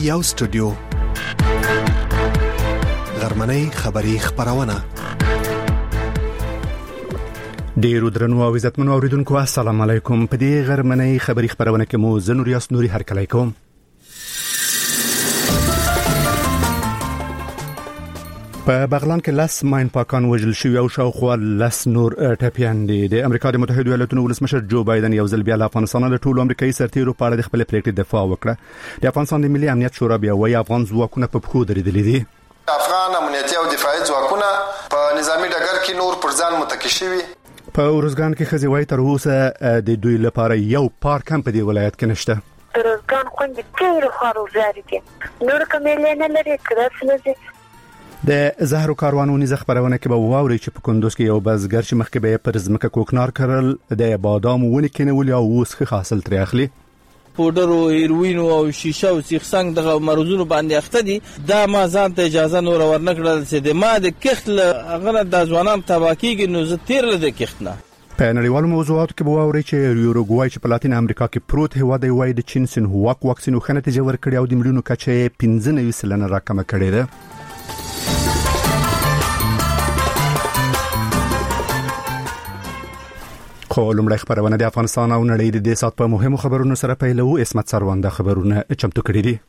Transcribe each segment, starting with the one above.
یو سټوډیو غرمنۍ خبری خبرونه ډیرو درنو او عزتمنو اوریدونکو السلام علیکم. په دې غرمنۍ خبری خبرونه کې مو زنور یاس نوري هرکلی کوم. په بغلان کې لاس ماین پاکان وژل شوی او شاوخوا لاس نور ټپیان دي. د امریکا د متحده ایالاتونو ولسمشر جو بایدن یو ځل بیا له افغانستان له ټولو امریکایي سرتیرو په اړه د خپل پریکړې دفاع وکړه. د افغانستان د ملي امنیت شورا بیا وایي افغان ځواکونه په پخو درېدلي دي. افغان امنیتي او دفاعي ځواکونه په نظامی ډګر کې نور پر ځان متکی شوي. په ورزګان کې خزي وای تر اوسه د دوی لپاره یو پارک هم په دې ولایت کې نشته. ورزګان خوندې ډېر خارو جاري دي. نور کومې نه لري کړه د زهرو کاروانونی خبرونه کې به واوري چې په کندوز کې یو بزګر چې مخکې به پر ځمکه کوکنار کړل د بادام ونې کېنول او اوس ښه حاصل ترې اخلي. پودر او هیروین او شیشه او سیخسنګ دغه مرزونو باندې اخته دي. دا ما ځان ته اجازه نور ورنکړل چې د ما د کښت هغه د ځوانان تباکیږي نو زه تیر له کښت نه. په نړیوالو موضوعاتو کې به واوري چې یوروګوای چې په لاتین امریکا کې پروت هیواد دی وای د چین سن هواک واکسین خو نتیجه ورکړي او د ملیونو کچې 15% راکمه کړې ده. خو لومړی خبرونه د افغانستان او نړۍ د دې سات په مهمو خبرونو سره پیلو. اسمت سروان د خبرونه چمتو کړي دي.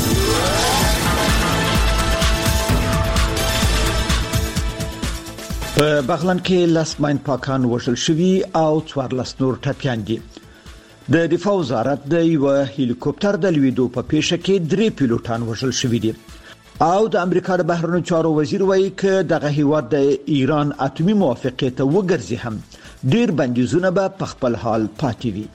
په بغلان کې لاس ماین پاکان وژل شوي او 14 نور ټپیان دي. د دفاع وزارت د یو هلیکوپټر د لویدو په پیښه کې 3 پیلوټان وژل شوي دي او د امریکا د بهرنیو چارو وزیر وایي چې دغه هیواد د ایران اتمی موافقه ته وګرځي هم ډیر بندیزونه به په خپل حال پاتې وي.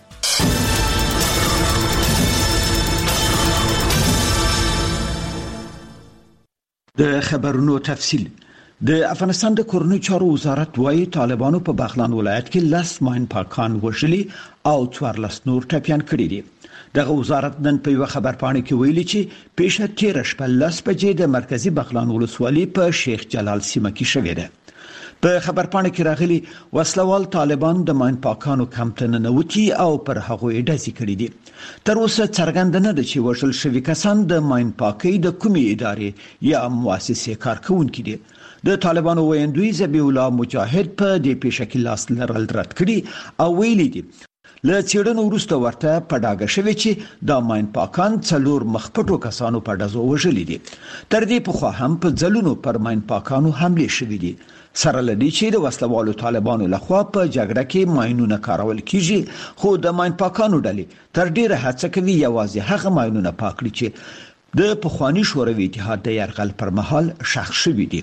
د خبرونو تفصیل. د افغانستان د کورنیو چارو وزارت وایي طالبانو په بغلان ولایت کې لاس ماین پاکان وژلي او 14 نور ټپیان کړي دي. دغه وزارت نن په یو خبرپاڼه کې ویلي چې پیښه تیر شپه 10 بجې د مرکزی بغلان ولسوالۍ په شیخ جلال سیمه کې شوې ده. په خبرپاڼه کې راغلي وسلوال طالبان د ماین پاکانو کمپ ته ننوتي او پر هغه ډزې کړې دي. تر اوسه څرګند نه ده چې وژل شوي کسان د ماین پاکۍ د کومې ادارې یا مؤسسې کارکونکي دي. د طالبانو ویاندوی ذبیح الله مجاهد په دې پیښه کې لاس لرل رد کړي او ویلي دي له څېړنو وروسته ورته په ډاګه شوی چې د ماین پاکان 4 مخپټو کسانو په ډزو وژلي دي. تر دې پخوا هم په ځلونو پر ماین پاکانو حمله شوې دي. سره لدی چې د وسلوالو طالبانو لخوا په جګړه کې ماینونه کارول کیږي خو د ماین پاکانو ډلې تر ډیره هڅه کوي یوازې هغه ماینونه پاک کړي چې د پخوانی شوروي اتحاد د یرغل پر مهال ښخ شوي دي.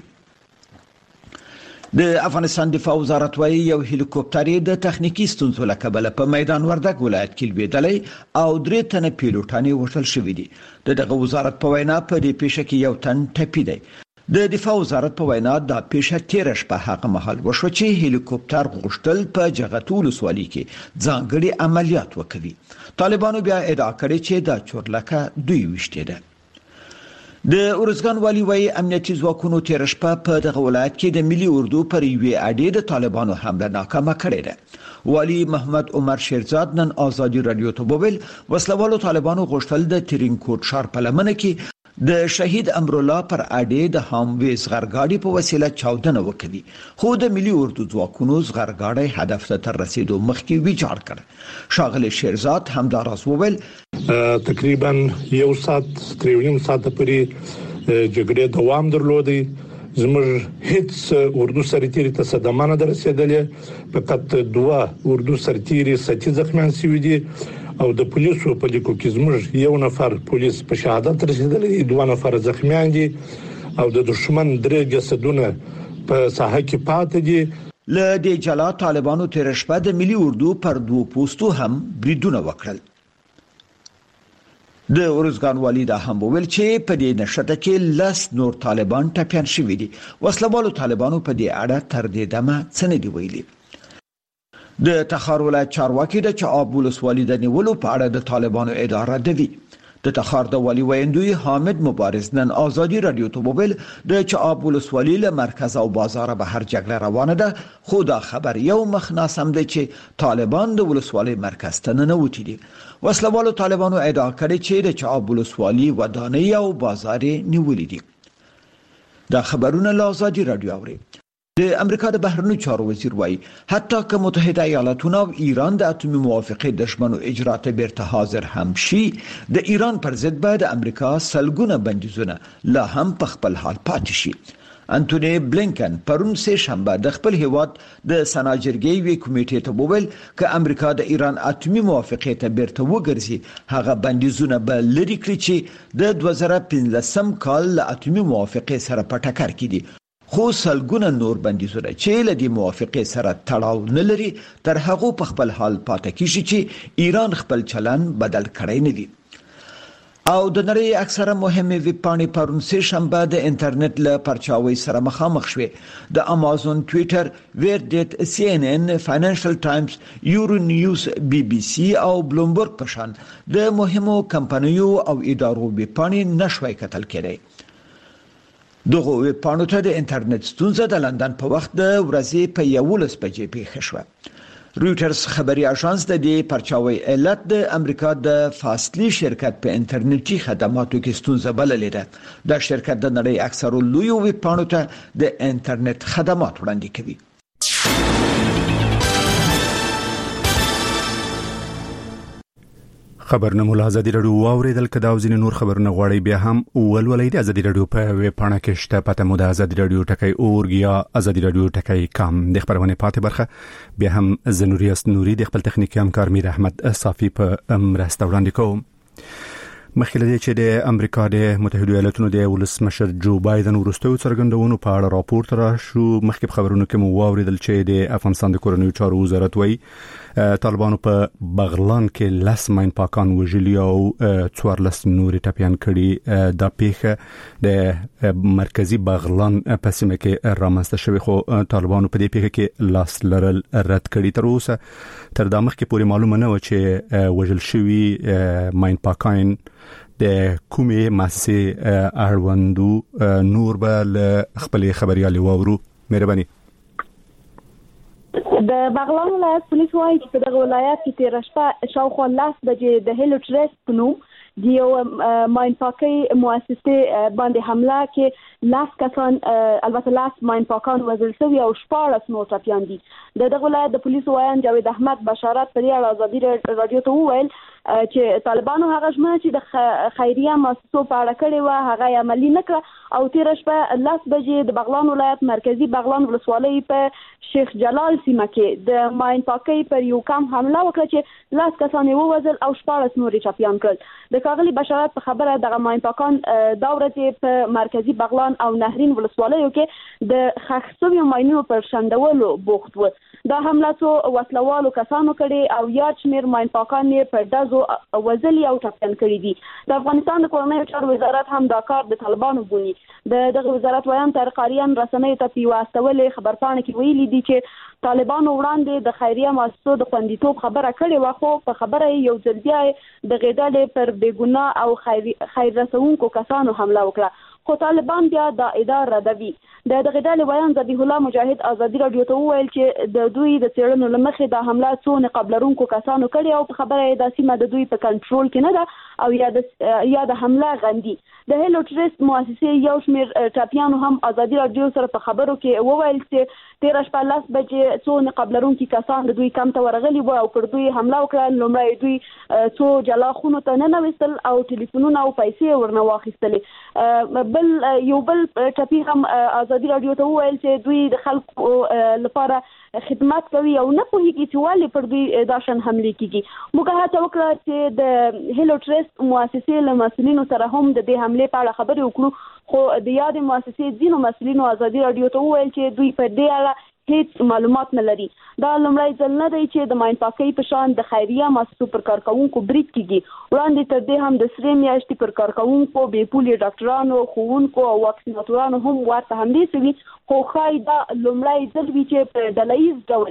د افغانستان دفاع وزارت وايي یو هلیکوپټر د تخنیکی ستونزو له کبله په میدان وردګ ولایت کې لویدلی او 3 تنه پیلوټان وژل شوي دي. دغه وزارت په وینا په دې پیښه کې یو تن ټپي دی. د دفاع وزارت په وینا دا پیښه تیر شپه هغه مهال وشو چې هلیکوپټر غوښتل په جغتو ولسوالۍ کې ځانګړي عملیات وکړي. طالبانو بیا ادعا کړې چې دا چورلکه دوی وشته ده. د ورزګان والی وایي امنیتي ځواکونو تیر شپه په دغه ولایت کې د ملي اردو پر یوې اډې د طالبانو حمله ناکامه کړې ده. والی محمد عمر شیرزاد نن آزادي رادیو ته وویل وسلوالو طالبانو غوښتل د ترینکوټ ښار په لمنه کې د شهید امرالله پر اډې د هامویز غرګاډي په وسیله چاودنه وکړي خو د ملي اردو ځواکونو غرګاډي هدف ته تر رسیدو مخکې ویجاړ کړ. ښاغلی شیرزاد همداراز وویل تقریبا یو ساعت تر 1.5 ساعت پورې جګړې دوام درلودي. زموږ هیڅ اردو سرتیری ته صدمه نه رسیدلې. فقط 2 اردو سرتیری سټي زخمیان شوي دي او د پولیسو په لیکو کې زموږ یو نفر پولیس په شهادت رسیدلی، 2 نفر زخمیان دي او د دشمن 3 جسدونه په ساحه کې پاتې دي. له دې جلا طالبانو تیر شپه د ملي اردو پر 2 پوسټو هم بریدونه وکړل. د ورزګان والی دا هم ویل چې په دې نشته کې 10 نور طالبان ټپیان شوي دي. وسلوالو طالبانو په دې اړه تر دې دمه څه نه دی ویلي. د تخار ولایت چارواکي د چعاب ولسوالۍ د نیولو په اړه د طالبانو اداره دوی د تخار د والی ویندوی حامد مبارز نن آزادی رادیو ته وویل د چعاب ولسوالۍ له مرکز او بازار بهر جګړه روانه ده، خو دا خبر یو مخ ناسم دی چې طالبان د ولسوالۍ مرکز ته ننوتي دي. وسلوالو طالبانو ادعا کړې چې د چعاب ولسوالۍ ودانۍ او بازار نیولې دي. دا خبرونه له آزادی رادیو اوري. د امریکا د بهرنیو چارو وزیر وایي حتی که متحده ایالاتونه او ایران د اټومي موافقې د ژمنو اجرا ته بیرته حاضر هم شي، د ایران پر ضد باید امریکا سلګونه بندیزونه لا هم په خپل حال پاتې شي. انټونی بلینکن پرون سه شنبه د خپل هیواد د سناجرګي وی کمیټې ته وویل که امریکا د ایران اټومي موافقې ته بیرته وګرځي، هغه بندیزونه به لري کړي چې د 2015 کال له اټومي موافقې سره په ټکر کې دي. خو سلګونه نور بندیزونه چې له دې موافقې سره تړاو نه لري تر هغه په خپل حال پاتې کیږي چې ایران خپل چلن بدل کړی نه دی. او د نړۍ اکثره مهمه ویب پاڼې پرون سه شنبه د انټرنیټ له پرچاوي سره مخامخ شوې. د امازون، ټوئیټر، ویردیټ، سی ان ان، فاینانشل ټایمز، یورو نیوز، بی بی سی او بلومبرګ په شان د مهمو کمپنیو او ادارو ویب پاڼې نشوي کتل کېدای. دغه ویب پاڼو ته د انټرنیټ ستونزه د لندن په وخت د ورځې په 11 بجې پیښه شوه. رویټرز خبري اژانس د دې پرچاوي علت د امریکا د فاصلي شرکت په انټرنیټي خدماتو کې ستونزه بللې ده. دا شرکت د نړۍ اکثرو لویو ویب پاڼو ته د انټرنیټ خدمات وړاندې کوي. خبرونه مو له آزادي رادیو واوریدل. که دا او ځینې نور خبرونه غواړئ بیا هم ولولئ. د آزادي رادیو په ویب پاڼه کې شته. پته مو د آزادي رادیو .org یا آزادي رادیو .com. د خبرونه پاتې برخه بیا هم زنوري اسنوري د خپل تخنیکی همکار میر احمد صافی په مرسته وړاندې کوم. مخکې له دې چې د امریکا د متحده ایالاتونو د ولسمشر جو بایدن وروستیو څرګندونو په اړه راپور تر شو، مخکې په خبرونو کې مو واوریدل چې د افغانستان د کورنیو چارو وزارت وایي طالبانو په بغلان کې 10 ماین پاکان وژلي او 14 نور ټپيان کړي. دا پیښه د مرکزی بغلان په سیمه کې رامنځته شوې، خو طالبانو په دې پیښه کې لاس لرل رد کړي. تر اوسه تر دا مخکې پورې معلومه نه و چې وژل شوي ماین پاکان د کومې مؤسسې اړوندو. نور به له خپل خبريالي واورو. مهرباني. د بغلان ولایت پولیس وايي چې په دغه ولایت کې تیر شپه شاوخوا 10 بجې د هیلو ټرست په نوم د یو ماین پاکي مؤسسې باندې حمله کې 10 کسان البته 10 ماین پاکان وژل شوي او 14 نور ټپيان دي. دغه ولایت د پولیسو وایي جاوید احمد بشارت پر آزادي رادیو ته وویل چې طالبانو هغه ژمنه چې د خیریه مؤسسو په اړه کړې و هغه عملي نه کړه او تیر شپه 10 بجې د بغلان ولایت مرکزی بغلان ولسوالۍ په شیخ جلال سیمه کې د ماین پاکي پر یو کم حمله وکړه چې 10 کسان یې ووژل او 14 نور ټپيان کړل. د کاغلی بشارت په خبره دغه ماین پاکان دا ورځ په مرکزی بغلان او نهرین ولسوالیو کې د خښسوي ماینونو پر شندولو بوخت و. دا حمله څو وسلوالو کسانو کړي او یا شمیر ماین پاکان یې پر دازو وزلي او ټپيان کړي دي. د افغانستان د کورنیو چارو وزارت هم دا کار د طالبانو بونی. دغه وزارت وایي ترقاریان رسنۍ ته پیوستولې خبرپاڼه کې ویلي دي چې طالبانو وړاندې د خیریه مؤسسو د خوندیتوب خبره کړې و، خو په خبره یو ځل بیا د غېډلې پر بیګناه او خیر رسونکو کسانو حمله وکړه، خو طالبان بیا دا ادعا ردوي. د غېډلې ویان ذبیح الله مجاهد آزادي رادیو ته وویل چې د دوی د څېړنو لمخې د حمله څو نقاب لرونکو کسانو کړي او په خبره د سیمه د دوی په کنټرول کې نه ده او یا د حمله غندي. د هیلو ټرست مؤسسې یو شمیر ټپيانو هم آزادي رادیو سره په خبرو کې وویل چې تیر شپه 10 بجې څو نقاب لرونکي کسان د دوی کم ته ورغلي وو او پر دوی حمله وکړه. لومړی دوی څو جلا خونو ته ننوستل او ټلیفونونه او پیسې ورنه واخیستلې. یو بل ټپي هم آزادي رادیو ته وویل چې دوی د خلکو لپاره خدمت کوي او نه پوهیږي چې ولې پر دوی داشن حمله کیږي. موږ هڅه وکړه چې د هیلو ټرست مؤسسې له مسؤلینو سره هم د دې حمله په اړه خبرې وکړو، خو د یاد مؤسسې ځینو مسؤلینو آزادي رادیو ته وویل چې دوی په دې اړه هیڅ معلومات نه لري. دا لومړی ځل نه دی چې د ماین پاکۍ په شان د خیریه مؤسسو پر کارکونکو برید کیږي. وړاندې تر دې هم د سرې میاشتې پر کارکونکو بې پولې ډاکټرانو، ښوونکو او واکسیناتورانو هم ورته حملې شوي، خو ښایي دا لومړی ځل وي چې په ډله ییز ډول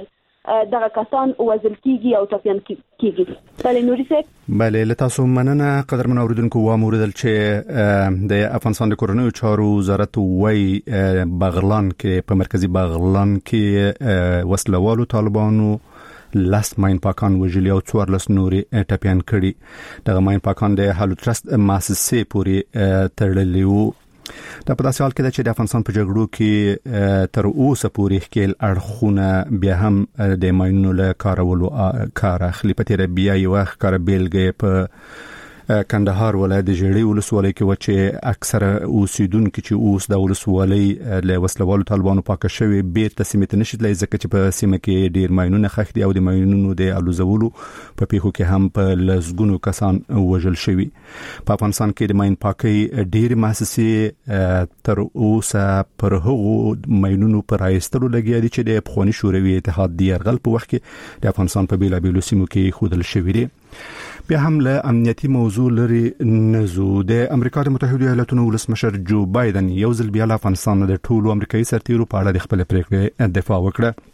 دغه کسان وژل کیږي او ټپیان کیږي. بل نوري څه بله لتاسو مننه قدرمن اوریدونکو و موردل چې د افغانستان د کورنیو چارو وزارت وای بغلان کې په مرکزی بغلان کې وسلوالو طالبانو لاس ماین پاکان وجلی او 14 نوري ټپیان کړي. دغه ماین پاکان د هالو ترست مؤسسې پورې تړلي وو. دا په داسې حال کې چې د افغانستان په جګړو کې تر اوسه پورې خپل اړخونه بیا هم د ماینونو له کارولو کار اخلي. په تیر بیا یو کار بیلګه په کندهار ولایت د جړې ولسوالۍ کې و چې اکثره اوسیدونکو چې اوس د ولسوالۍ له وسلوالو طالبانو پاک شوی بیرته سیمه ته نشي تللی ځکه چې په سیمه کې ډیر ماینونه خښ دي او د ماینونو د الوزولو په پیښو کې هم په لزګونو کسان وژل شوی. په افغانستان کې د ماین پاکي ډیر مؤسسې تر اوسه پر هغو ماینونو پر ایستلو لګیا دي چې د افغاني شوروي اتحاد د يرغل په وخت کې د افغانستان په بیلابیلو سیمو کې خودل شوی دي. بیا هم له امنیتي موضوع لري نزو. د امریکا د متحده ایالاتونو ولسمشر جو بایدن یو ځل بیا له افغانستان د ټولو امریکایي سرتیرو په اړه د خپل پریکړې دفاع وکړه.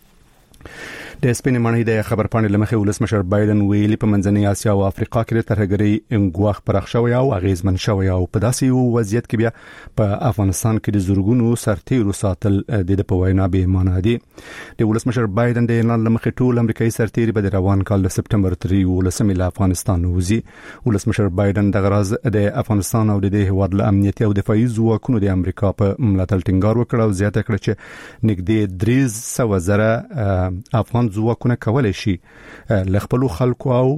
د سپین معنی د خبر پاڼې لمخې ولسمشر بایدن ویلي په منځنۍ اسیا او افریقا کې د ترهګرۍ انګواخ پرخ شوی او اغیزمن شوی او په داسې یو وضعیت کې بیا په افغانستان کې د زورګونو سرتیرو ساتل د په وینا به معنی دي. د ولسمشر بایدن د اعلان لمخې ټول امریکایي سرتیري به د روان کال د سپټمبر 13 له افغانستان وځي. ولسمشر بایدن د غرض د افغانستان او د هیواد له امنیتي او دفاعي ځواکونو د امریکا په ملاتړ ټینګار وکړ او زیاته کړه چې نږدې 300,000 افغان ځواکونه کولای شي لخپلو خلکو او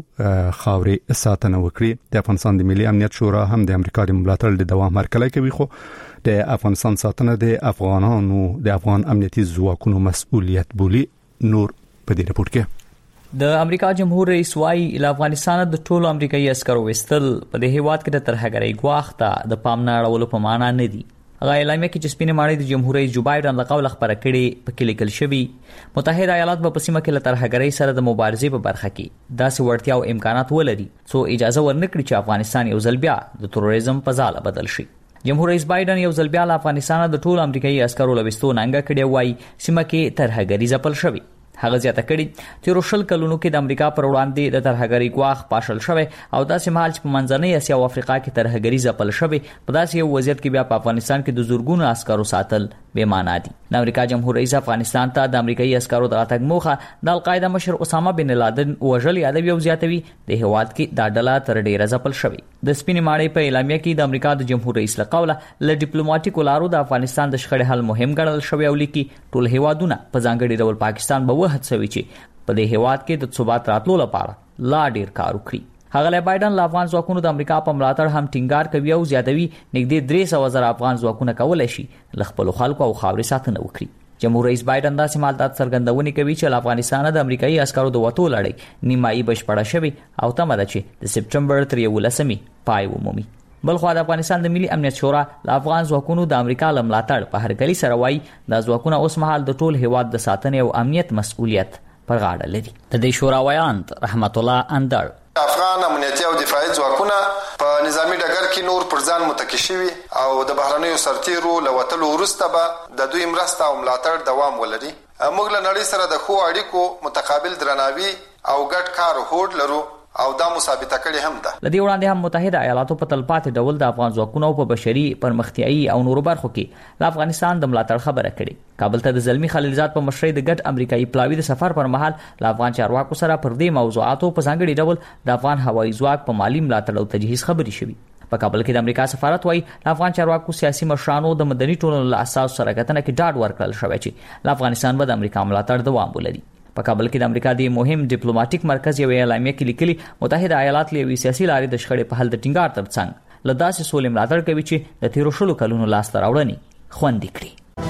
خاورې ساتنه وکړي. د افغانستان د ملي امنیت شورا هم د امریکا د ملاتړ د دوام هرکلی کوي خو د افغانستان ساتنه د افغانانو د افغان امنیتي ځواکونو مسؤلیت بولي. نور په دې رپورت کې د امریکا جمهور رئیس وايي له افغانستان د ټولو امریکایي عسکرو وستل په دې هیواد کې د ترهګرۍ ګواښ ته د پام نه اړولو په معنا نه دي. هغه اعلامیه کې چې سپینې ماڼۍ د جمهور رئیس جو بایدن له قوله خبره کړې په کې لیکل شوی متحده ایالات په سیمه کې له ترهګرۍ سره د مبارزې په برخه کې داسې وړتیا او امکانات ولري څو اجازه ورنکړي چې افغانستان یو ځل بیا د تروریزم په ځاله بدل شي. جمهور رئیس بایدن یو ځل بیا له افغانستان د ټول امریکایي عسکرو له وستو ننګه کړې وای سیمه کې ترهګري ځپل شوی. هغه زیاته کړي چې روشل کلونو کې د امریکا پر وړاندې د ترهګرۍ ګواښ پاشل شوی او داسې مهال چې په منځنۍ اسیا او افریقا کې ترهګري ځپل شوی په داسې یو وضعیت کې بیا په افغانستان کې د زورګونو عسکرو ساتل به معنا دي. د امریکا جمهور رئیس افغانستان ته د امریکایي عسکرو د راتګ موخه د القاعده مشر اسامه بن لادن وژل یادوي او زیاتوي د هیواد کې دا ډله تر ډیره ځپل شوی. د سپینې ماڼۍ په اعلامیه کې د امریکا د جمهور رئیس له قوله له ډیپلوماټیکو لارو د افغانستان د شخړې حل مهم ګڼل شوی او لیکي ټول هیوادونه په ځانګړي ډول پاکستان به وهڅوي چې په دې هیواد کې د ثبات راتلو لپاره لا ډیر کار وکړي. هغه له بایدن له افغان ځواکونو د امریکا په ملاتړ هم ټینګار کوي او زیاتوي نږدې 300,000 افغان ځواکونه کولای شي له خپل خلکو او خاورې ساتنه وکړي. جمهور رئیس بایدن دا سمالدات څرګندونې کوي چې له افغانستان د امریکایي عسکرو د وټو لړۍ نیمایي بشپړه شوی او تمه ده چې د سپټمبر 13 پای ومومي. بلخو د افغانستان د ملي امنیت شورا له افغان ځواکونو د امریکا له ملاتړ په هرکلي سره وایي د ځواکونو اوس مهال د ټول هیواد د ساتنې او امنیت مسؤلیت پر غاړه لري. د دې شورا ویاند رحمت الله اندر افغان امنیتي او دفاعي ځواکونه په نظامی ډګر کې نور پر ځان متکی شوي او د بهرنیو سرتیرو له وتلو وروسته به د دوی مرسته او ملاتړ دوام ولري. موږ له نړۍ سره د ښو اړیکو متقابل درناوي او ګډ کار هوډ لرو او دا مثابته کړي هم ده. لدی وړاندې هم متحده ایالاتو په تلپاتې ډول د افغان ځواکونو په بشري پرمختیايي او نورو برخو کې د افغانستان د ملاتړ خبره کړې. کابل ته د زلمی خلیلزاد په مشرۍ د ګډ امریکایي پلاوي د سفر پر مهال د افغان چارواکو سره پر دې موضوعاتو په ځانګړي ډول د افغان هوایي ځواک په مالی ملاتړ او تجهیز خبري شوې. په کابل کې د امریکا سفارت وايي د افغان چارواکو سیاسي مشرانو د مدني ټولنو له اساس سره کتنه کې ډاډ ورکړل شوی چې د افغانستان به د امریکا ملاتړ دوام ولري. په کابل کې د امریکا د مهم ډیپلوماټیک مرکز یو اعلامیه کې لیکلي متحده ایالات له سیاسي لارې د شخړې په حل د ټینګار ترڅنګ له داسې سولې ملاتړ کوي چې د 13 کلونو لاسته راوړنې خوندي کړي.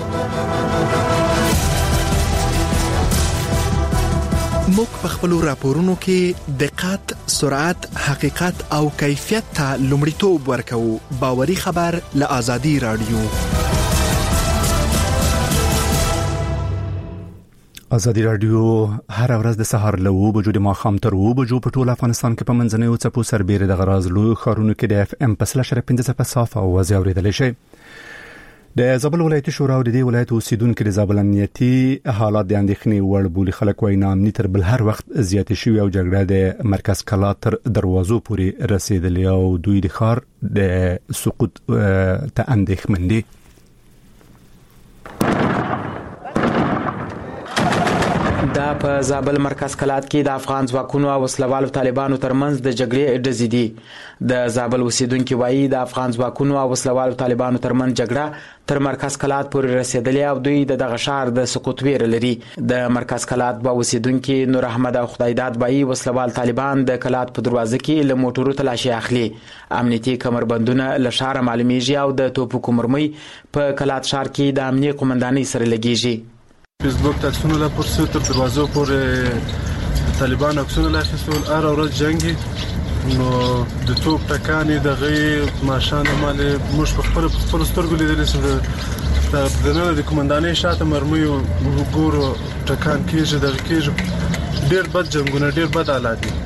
موږ په خپل راپورونو کې دقت، سرعت، حقیقت او کیفیت ته لومړیتوب ورکوو. باوري خبر له آزادي رادیو. آزادی رادیو هر ورځ د سهار له 9 بجو د ماښام تر 9 بجو په ټول افغانستان کې په منځنیو څپو سربېره د غراز لوی ښارونو کې د FM 5.5 په صاف او واضح اورېدلی شي. د زابل ولایتي شورا او د دې ولایت اوسیدونکو د زابل امنیتي حالات د اندېښنې وړ بولي. خلک وايي ناامني تر بل هر وخت زیاتې شوې او جګړه د مرکز کلا تر دروازو پورې رسیدلې او دوی د ښار د سقوط ته اندېښمن دي. دا په زابل مرکز کلات کې د افغان ځواکونو او وسلوالو طالبانو ترمنځ د جګړې ډزې دي. د زابل اوسیدونکو وایي د افغان ځواکونو او وسلوالو طالبانو ترمنځ جګړه تر مرکز کلات پورې رسیدلې او دوی دغه شهر د سقوط ویره لري. د مرکز کلات په اوسیدونکو نور احمد او خدایداد وایي وسلوال طالبان د کلات په دروازه کې له موټرو تلاشي اخلي. امنیتي کمربندونه له شهر معلومیږي او د توپو مرمۍ په کلات شهر کې د امنیتي قومندانۍ سره لګیږي. فیسبوک تکسونه لا پرسه تر دروازو پورې طالبان عکسونه لا اخیستل هر ورځ جنگي نو د توپ ټکانې د غي ماشان مال مش په خپل سترګو لیدل چې د نن د قومندانۍ شاته مرمۍ ګورو ټکان کېږي د کېږي ډېر بد جنگونه ډېر بد حالات دي.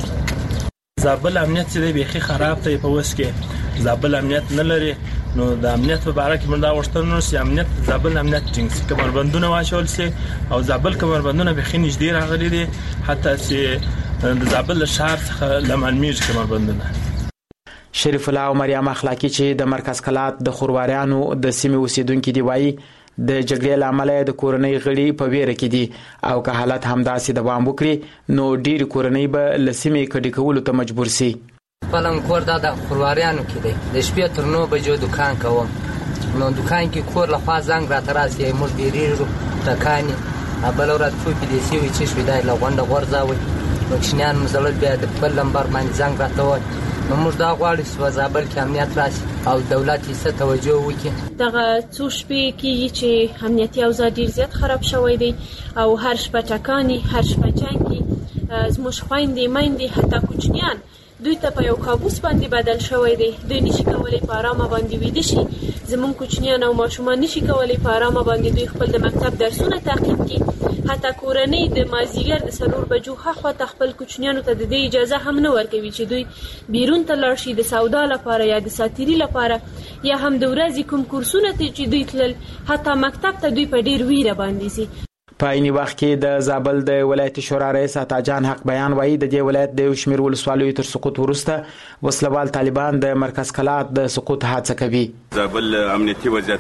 زابل امنیت چې دی بيخي خراب دی په وس کې زابل امنیت نه لري نو د امنیت په اړه کې موږ دا وشتنو چې امنیت زابل امنیت ټینګ سي کمربندونه واچول سي او زابل کمربندونه به خې نږدې راغلي دي حتی چې د زابل شهر څخه لمنمیږي کمربندونه. شریف الله او مریم اخلاقی چې د مرکز کلات د خورواریانو د سیمې اوسیدونکو دی وایي د جګړې لامل د کورنۍ غړي په ویره کې دي او که حالت همداسې دوام وکړي نو ډېر کورنۍ به لسمې کډې کولو ته مجبور سي. خپلم کور دا د خورواریانو کې دی د شپې تر 9 بجو دکان کوم نو دکان کې کور لخوا زنګ راته راسي موږ بیریږو ټکانې بل ورځ څو په دې سوي چې شوي دی لغونډه غورځاوي نو کښنیان مزلت بیا د خپل لمبر باندې زنګ راته وایي نو موږ دا غواړو چې زابل کې امنیت راشي او دولت یې څه توجه وکړي. دغه څو شپې کې چې امنیتي اوضاع ډېر زیات خراب شوی دی او هر شپه ټکانې هر شپه جنګي زموږ خویندې میندې حتی کوچنیان دوی ته په یو کابوس باندې بدل شوی دی. دوی نشي کولای په آرامه باندې ویده شي. زموږ کوچنیان او ماشومان نشي کولای په آرامه باندې دوی خپل د مکتب درسونه تعقیب کړي. حتی کورنۍ د مازیګر د 4 بجو هاخوا ته خپل کوچنیانو ته د دې اجازه هم نه ورکوي چې دوی بیرون ته لاړ شي د سودا لپاره یا د ساتیري لپاره یا هم د ورځې کوم کورسونه ته چې دوی تلل حتی مکتب ته دوی په ډیر ویره باندې سي. په عیني وخت کې د زابل د ولایتي شورا رئیس عطاجان حق بیان وایي د دې ولایت د شمیر ولسوالیو تر سقوط وروسته وسلوال طالبان د مرکز کلات د سقوط هڅه کوي. زابل امنیتي وضعیت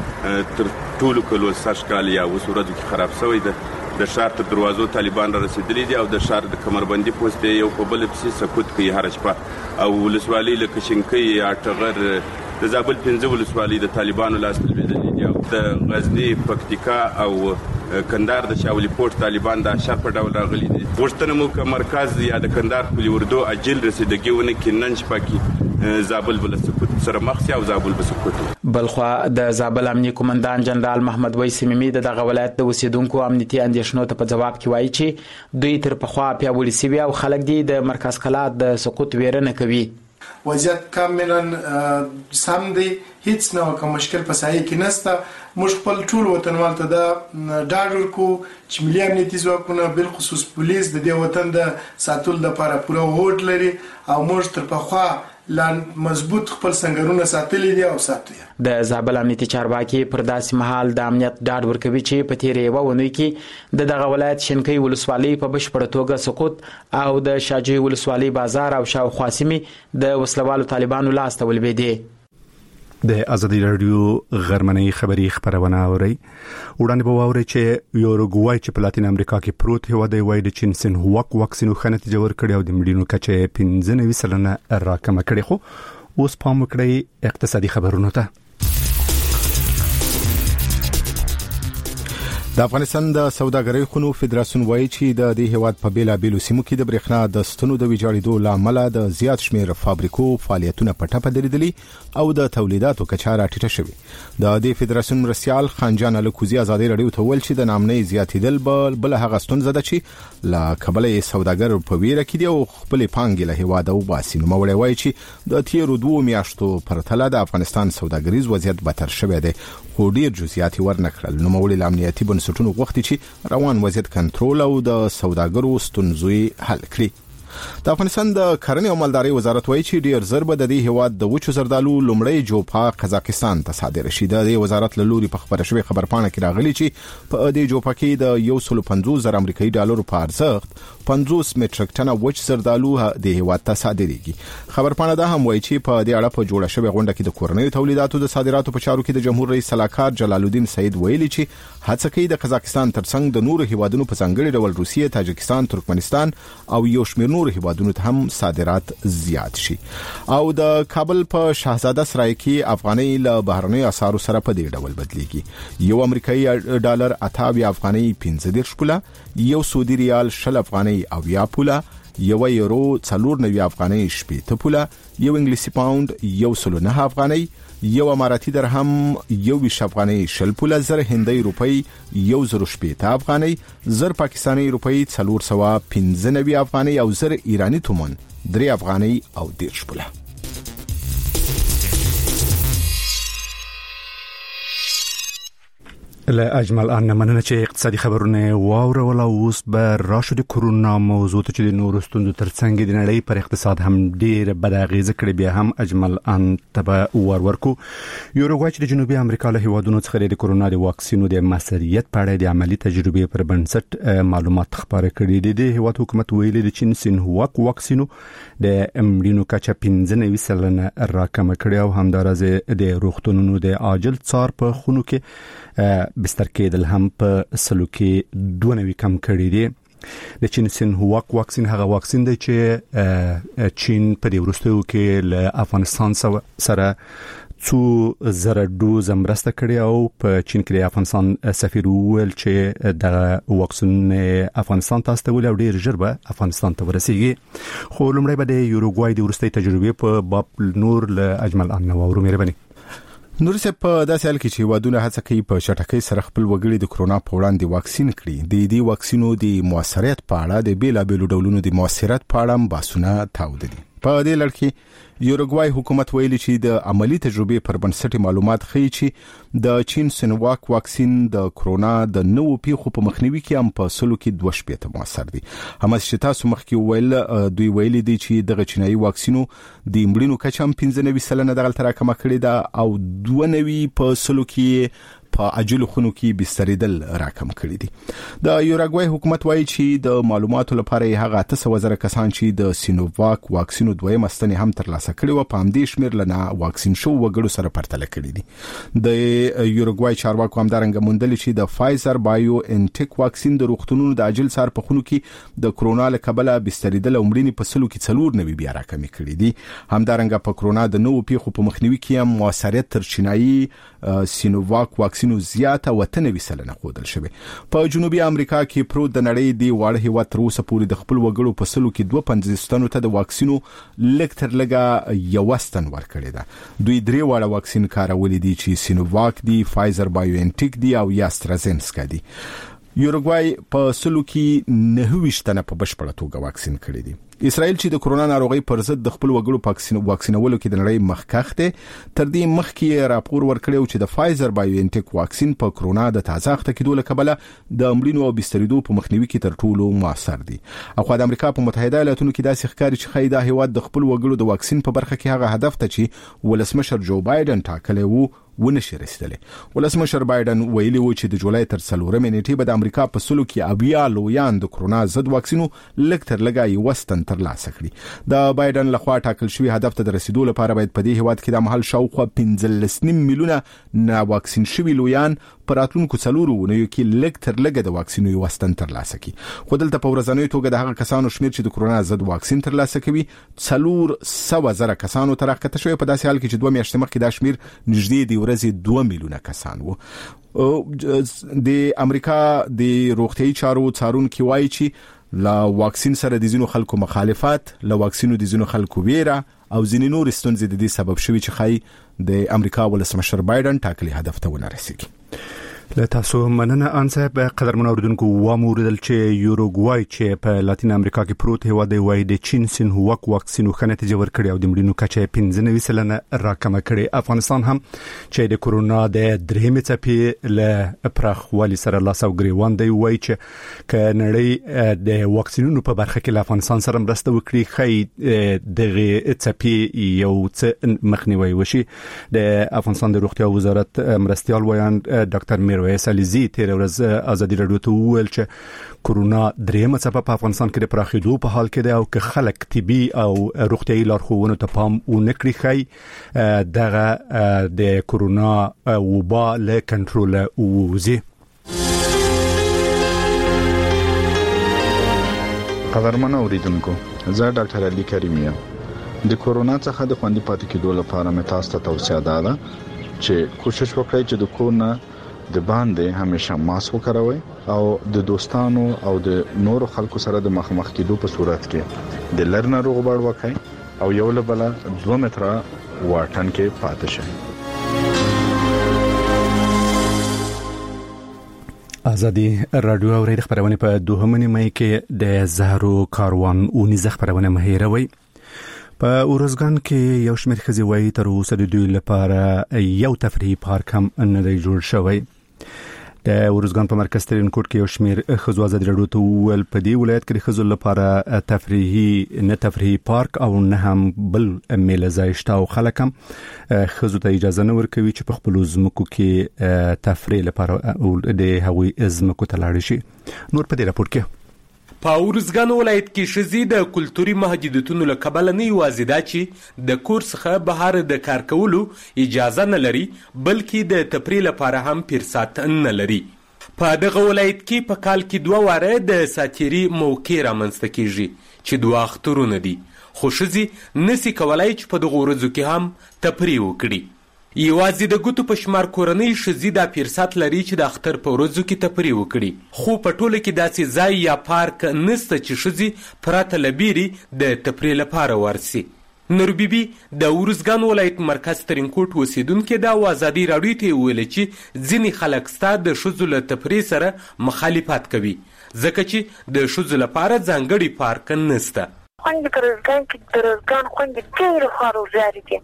تر ټولو کلو سرشکال یا وسورځو کې خراب شوی دی. د شهر تر دروازو طالبان را رسیدلي دي او د شهر د کمربندي پوسټ یو په بل پسې سقوط کوي هر شپه او ولسوالۍ لکه شینکۍ اټغر د زابل 15 ولسوالۍ د طالبانو لاس لویدلې دي او د غزنی پکتیکا او کندهار د شاولي پورت طالبان د اشر په ډول راغلي دي. غوښتنه مو ک مرکز یا د کندهار پلی اردو اجل رسیدګیونه کې نن شپه کې زابل بل سقوط سره مخ او زابل به سقوط. بلخوا د زابل امنیتي قومندان جنرال محمد ویس میمی دغه ولایت د اوسیدونکو امنیتي اندېښنو ته په جواب کې وایي چې دوی تر پخوا پیاوړي سوي او خلک دي د مرکز کلات د سقوط ویره نه کوي. وضعیت کاملا سم دی هیڅ نه کوم مشکل په سایه کې نسته. موږ خپل ټول وطنوال ته دا ډاډ ورکو چې ملي امنیتي ځواکونه بل خصوص پولیس د دې وطن د ساتلو لپاره پوره هوډ لري او موږ تر پخوا لان مضبوط خپل څنګهونه ساتلي دي او ساتي. د زابل امنیتي چارواکي پر داسې مهال د امنیت ډاډ ورکوي چې په تیرې ونوي کې د دغه ولایت شینکۍ ولسوالۍ په بشپړه توګه سقوط او د شاجوی ولسوالۍ بازار او شاوخوا سیمې د وسلوالو طالبانو لاس ته ولوېدې. د ازادي رادیو غرمنۍ خبری خبرونه اوري وړاندې به واوري چې یوروګوای چې په لاتین امریکا کې پروت هیواد دی وای د چین سن هوک واکسینو خنته جوړ کړی او د مړینو کچه 15% راکمه کړي. خو اوس پام وکړئ اقتصادي خبرونو ته. د افغانستان د سوداګرۍ خونو فدراسیون وایي چې د دې هیواد په بیلابېلو سیمو کې د برېښنا د ستنو د ویجاړېدو لامل د زیات شمیر فابریکو فعالیتونه په ټپه دریدلي او د تولیداتو کچه راټیټه شوې. د دې فدراسیون مرستیال خانجان الکوزي ازادي رادیو ته ویل چې د نامنۍ زیاتېدل بل هغه ستونزه ده چې له کبله سوداګر په ویره کې دي او خپل پانګې له هیواد او باسي. نو مولوی وایي چې د تیرو 2 میاشتو پرتله د افغانستان سوداګریز وضعیت بدتر شوی دی خو ډیر جزئیات ورنکړل. نو مولوی امنیتي بنسټونو غوښتي چې روان وضعیت کنټرول او د سوداګرو ستونزې حل کړي. د افغانستان د کرنې او مالدارۍ وزارت وایي چې ډیر ضربه د دې هیواد د وچو زردالو لومړی جوپا قزاقستان ته صادره شي. د وزارت له لوري په خبره شوی خبرپاڼه کې راغلي چې په دې جوپا کې د 150,000 امریکایي ډالرو په ارزښت 50 میټریک ټنه وچ زردالو د هیواد ته صادرېږي. خبرپاڼه دا هم وایي چې په دې اړه په جوړه شوی غونډه کې د کورنیو تولیداتو د صادراتو په چارو کې د جمهور رئیس صلاحکار جلال الدین سعید ویلي چې هڅه کوي د قزاقستان ترڅنګ د نورو هیوادونو په ځانګړي ډول روسیې، تاجکستان، ترکمنستان او یو شمېر نور هیوادونو ته هم صادرات زیات شي. او د کابل په شاهزاده سرای کې افغاني له بهرنۍ اسعارو سره په دې ډول بدلېږي. یو امریکایي ډالر 28 افغاني 15 پوله، یو سعودي ریال 20 افغاني 9 پوله، یو یورو 94 افغاني 8 پوله، یو انګلیسي پاوند 109 افغاني، یو اماراتي درهم 21 افغاني 20 پوله، زر هندۍ روپۍ 108 افغاني، زر پاکستاني روپۍ 495 افغاني او زر ایرانی تومان 3 افغاني او 10 پوله. له اجمل ان مننه چې اقتصادي خبرونه واورول. اوس به راشو د کرونا موضوع ته چې د نورو ستوندو ترڅنګ د نړۍ پر اقتصاد هم ډیر بد اغیزه کړې. بیا هم اجمل ان تبه ورکو. یوروګوای چې د جنوبي امریکا له هیوادونو څخه د کرونا د واکسینو د مسریت په اړه د عملی تجربې پر بنسټ معلومات خبره کړې دي. د هیواد حکومت ویلي د چین سینهواک واکسینو د امړینو کچه 15% راکمه کړې او همدارسه د روغتونونو د عاجل څار په خونو کې بستر کېدل هم په سلو کې 2 کم کړی دي. د چین سینهواک واکسین هغه واکسین دی چې چین په دې وروستیو کې له افغانستان سره 2,000 ډوز مرسته کړې او په چین کې د افغانستان سفیر ویل چې د واکسین افغانستان ته استول او ډیر ژر به افغانستان ته ورسیږي. خو لومړی به د یوروګوای د وروستۍ تجربې په باب نور له اجمل ان نوورو مهرباني. نورسه په داسې حال کې چې وادونه هڅه کوي په شټکۍ سره خپل وګړي د کرونا په وړاندې واکسین کړي. د دې واکسینو د موثریت په اړه د بیلابېلو ډولونو د موثریت په اړه بحثونه تاوده دي. په دې لړ کې یوروګوای حکومت ویلي چې د عملی تجربې پر بنسټ معلومات ښیي چې د چین سینهواک واکسین د کرونا د نوو پیښو په مخنیوي کې هم په سلو کې 2 موثر دي. هم چې تاسو مخکې ویل دوی ویلي دي چې د چینایي واکسینو د مړینو کچه هم 15% دغه تر کمه کړې ده او 2 په سلو کې په عاجل خونو کې بستریدل راکم کړی دي. د یوروګوای حکومت وایي چې د معلوماتو لپاره هغه 800,000 کسان چې د سینوواک واکسینو دویم مستنې هم ترلاسه کړي و په همدې شمیر لنه واکسین شو وګړو سره پرتله کړی دي. د یوروګوای چارواکو همدارنګه موندل چې د فایزر بایو انټیک واکسین د روغتونونو د عاجل سار په خونو کې د کرونا له کبله بستریدل او مړینې په سلو کې 4 بیا راکم کړی دي. همدارنګه په کرونا د نوو پیښو په مخنیوي کې هم موثریت تر چینایي سینوواک واکسینو زیاته 90% خودل شوی. په جنوبي امریکا کې پروت د نړۍ دی واړه هیواد تر اوسه پورې د خپل وګړو په سلو کې 52 تنو ته د واکسینو لکتر لګه یو وستن ورکړی ده. دوی 3 واړه واکسین کارولې دي چې سینوواک دی، فایزر بایو انټیک دی او یاسترازینسکا دی. یوروګوای په سلو کې 29 تنه په بشپړه توګه واکسین کړی دي. اسرائیل چې د کرونا ناروغي پر ضد د خپل وګړو واکسینولو کې د نړۍ مخکښ دی، تر دې مخکې راپور ورکړی چې د فایزر بایو انټیک واکسین په کرونا د تازه اخته کېدو له کبله د مړینو او بستریدو په مخنیوي کې تر ټولو موثر دی. او خو د امریکا په متحده ایالاتونو کې داسې ښکاري چې خیدا هیواد د خپل وګړو د واکسین په برخه کې هغه هدف ته چې ولسمشر جو بایدن ټاکلی وو ونشي رسیدلی. ولسمشر بایدن ویلي و چې د جولای تر 4 نیټې به د امریکا په سلو کې 80 لویان د کرونا ضد واکسینو لکتر لګای وستن تر لاسه کړي. د بایدن لخوا ټاکل شوی هدف ته د رسیدو لپاره باید په دې هیواد کې د محل شاوخوا 15 میلیونه نا واکسین شوی لویان پر اتلونکو 4 ونیو کې لکتر لګه د واکسینو وستن تر لاسه کړي. خو دلته په ورځنیو توګه د هغه کسانو شمیر چې د کرونا ضد واکسین تر لاسه کوي 400,000 کسانو تر راکته شوی. په داسې حال کې چې 2 میاشتې مخکې دا شمیر نږدې د ورځې 2 میلیونه کسان وو. د امریکا د روغتيایي چارو څارونکو وایي چې لا واکسین سره د ځینو خلکو مخالفت، لا واکسینو د ځینو خلکو ویره او ځینې نور ستونزې د دې سبب شوي چې خای د امریکا ولسمشر بایدن ټاکلي هدف ته ونه رسیږي. له تاسو مننه انصاحب قدرمن اوردونکو واموردل چې یوروګوای چې په لاتین امریکا کې پروت هیواد دی وای د چین سین هوک واکسینو خنته جوړ کړی او د مړینو کچه 15% راکم کړي. افغانستان هم چې د کورونا د درېمې څپې له پراخوالي سره لاس او ګریوان دی وای چې کنړی د واکسینونو په برخه کې افغانستان سره مرسته وکړي خې دغه څپې یو څه مخنیوي وشي. د افغانستان د روغتیا وزارت مرستيال وایان ډاکټر میرویس علیزی تیر ورځ ازادي رادیو ته وویل چې کورونا درېمه څپه په افغانستان کې د پراخېدو په حال کې دی او که خلک طبي او روغتيایي لارښوونو ته پام ونکړي خي دغه د کورونا وبا له کنټرول ووځي. قدرمن اوریدونکو زه ډاکټر علي کریمیا د کورونا څخه د خوندي پاتې کېدو لپاره مې تاسو ته توصیه ده چې کوشش وکړئ چې د کورونا د باندې همیشه ماسک وکاروئ او د دوستانو او د نورو خلکو سره د مخامخ کېدو په صورت کې د لر ناروغ بار وکړئ او یو له بل 2 متره واټن کې پاتې شئ. ازادي رادیو اورید خبرونه په 2 مې کې د زهرو کاروان او نيزه خبرونه مهیروي. په اورزګان کې یو شمېر ښځې وایي تر اوسه د دوی لپاره یو تفریحي پارک هم نه دی جوړ شوی. د اورزګان په مرکز ترینکوټ کې یو شمېر ښځو ازادي رادیو ته وویل په دې ولایت کې د ښځو لپاره تفریحي پارک او نه هم بل میله ځای شته او خلک هم ښځو ته اجازه نه ورکوي چې په خپلو ځمکو کې تفریح لپاره د هغوی ځمکو ته لاړ شي. نور په دې راپور کې په اورزګان ولایت کې ښځې د کلتوري محدودیتونو له کبله نه یوازې دا چې د کور څخه بهر د کار کولو اجازه نه لري بلکې د تفریح لپاره هم فرصت نه لري. په دغه ولایت کې په کال کې 2 واره د ساتیري موقع رامنځته کیږي چې 2 اخترونه دي خو ښځې نشي کولای چې په دغه ورځو کې هم تفریح وکړي. یوازې د ګوتو په شمار کورنۍ ښځې دا فرصت لري چې د اختر په ورځو کې تفریح وکړي خو په ټوله کې داسې ځای یا پارک نشته چې ښځې پرته له بیرې د تفریح لپاره ورسي. نور بیبي د اورزګان ولایت مرکز ترینکوټ اوسیدونکې ده او ازادي راډیو ته ویل چې ځینې خلک ستا د ښځو له تفریح سره مخالفت کوي ځکه چې د ښځو لپاره ځانګړي پارک نشته. خوندې په اورزګان کې د اورزګان خوندې ډېرې خواروزارې دي.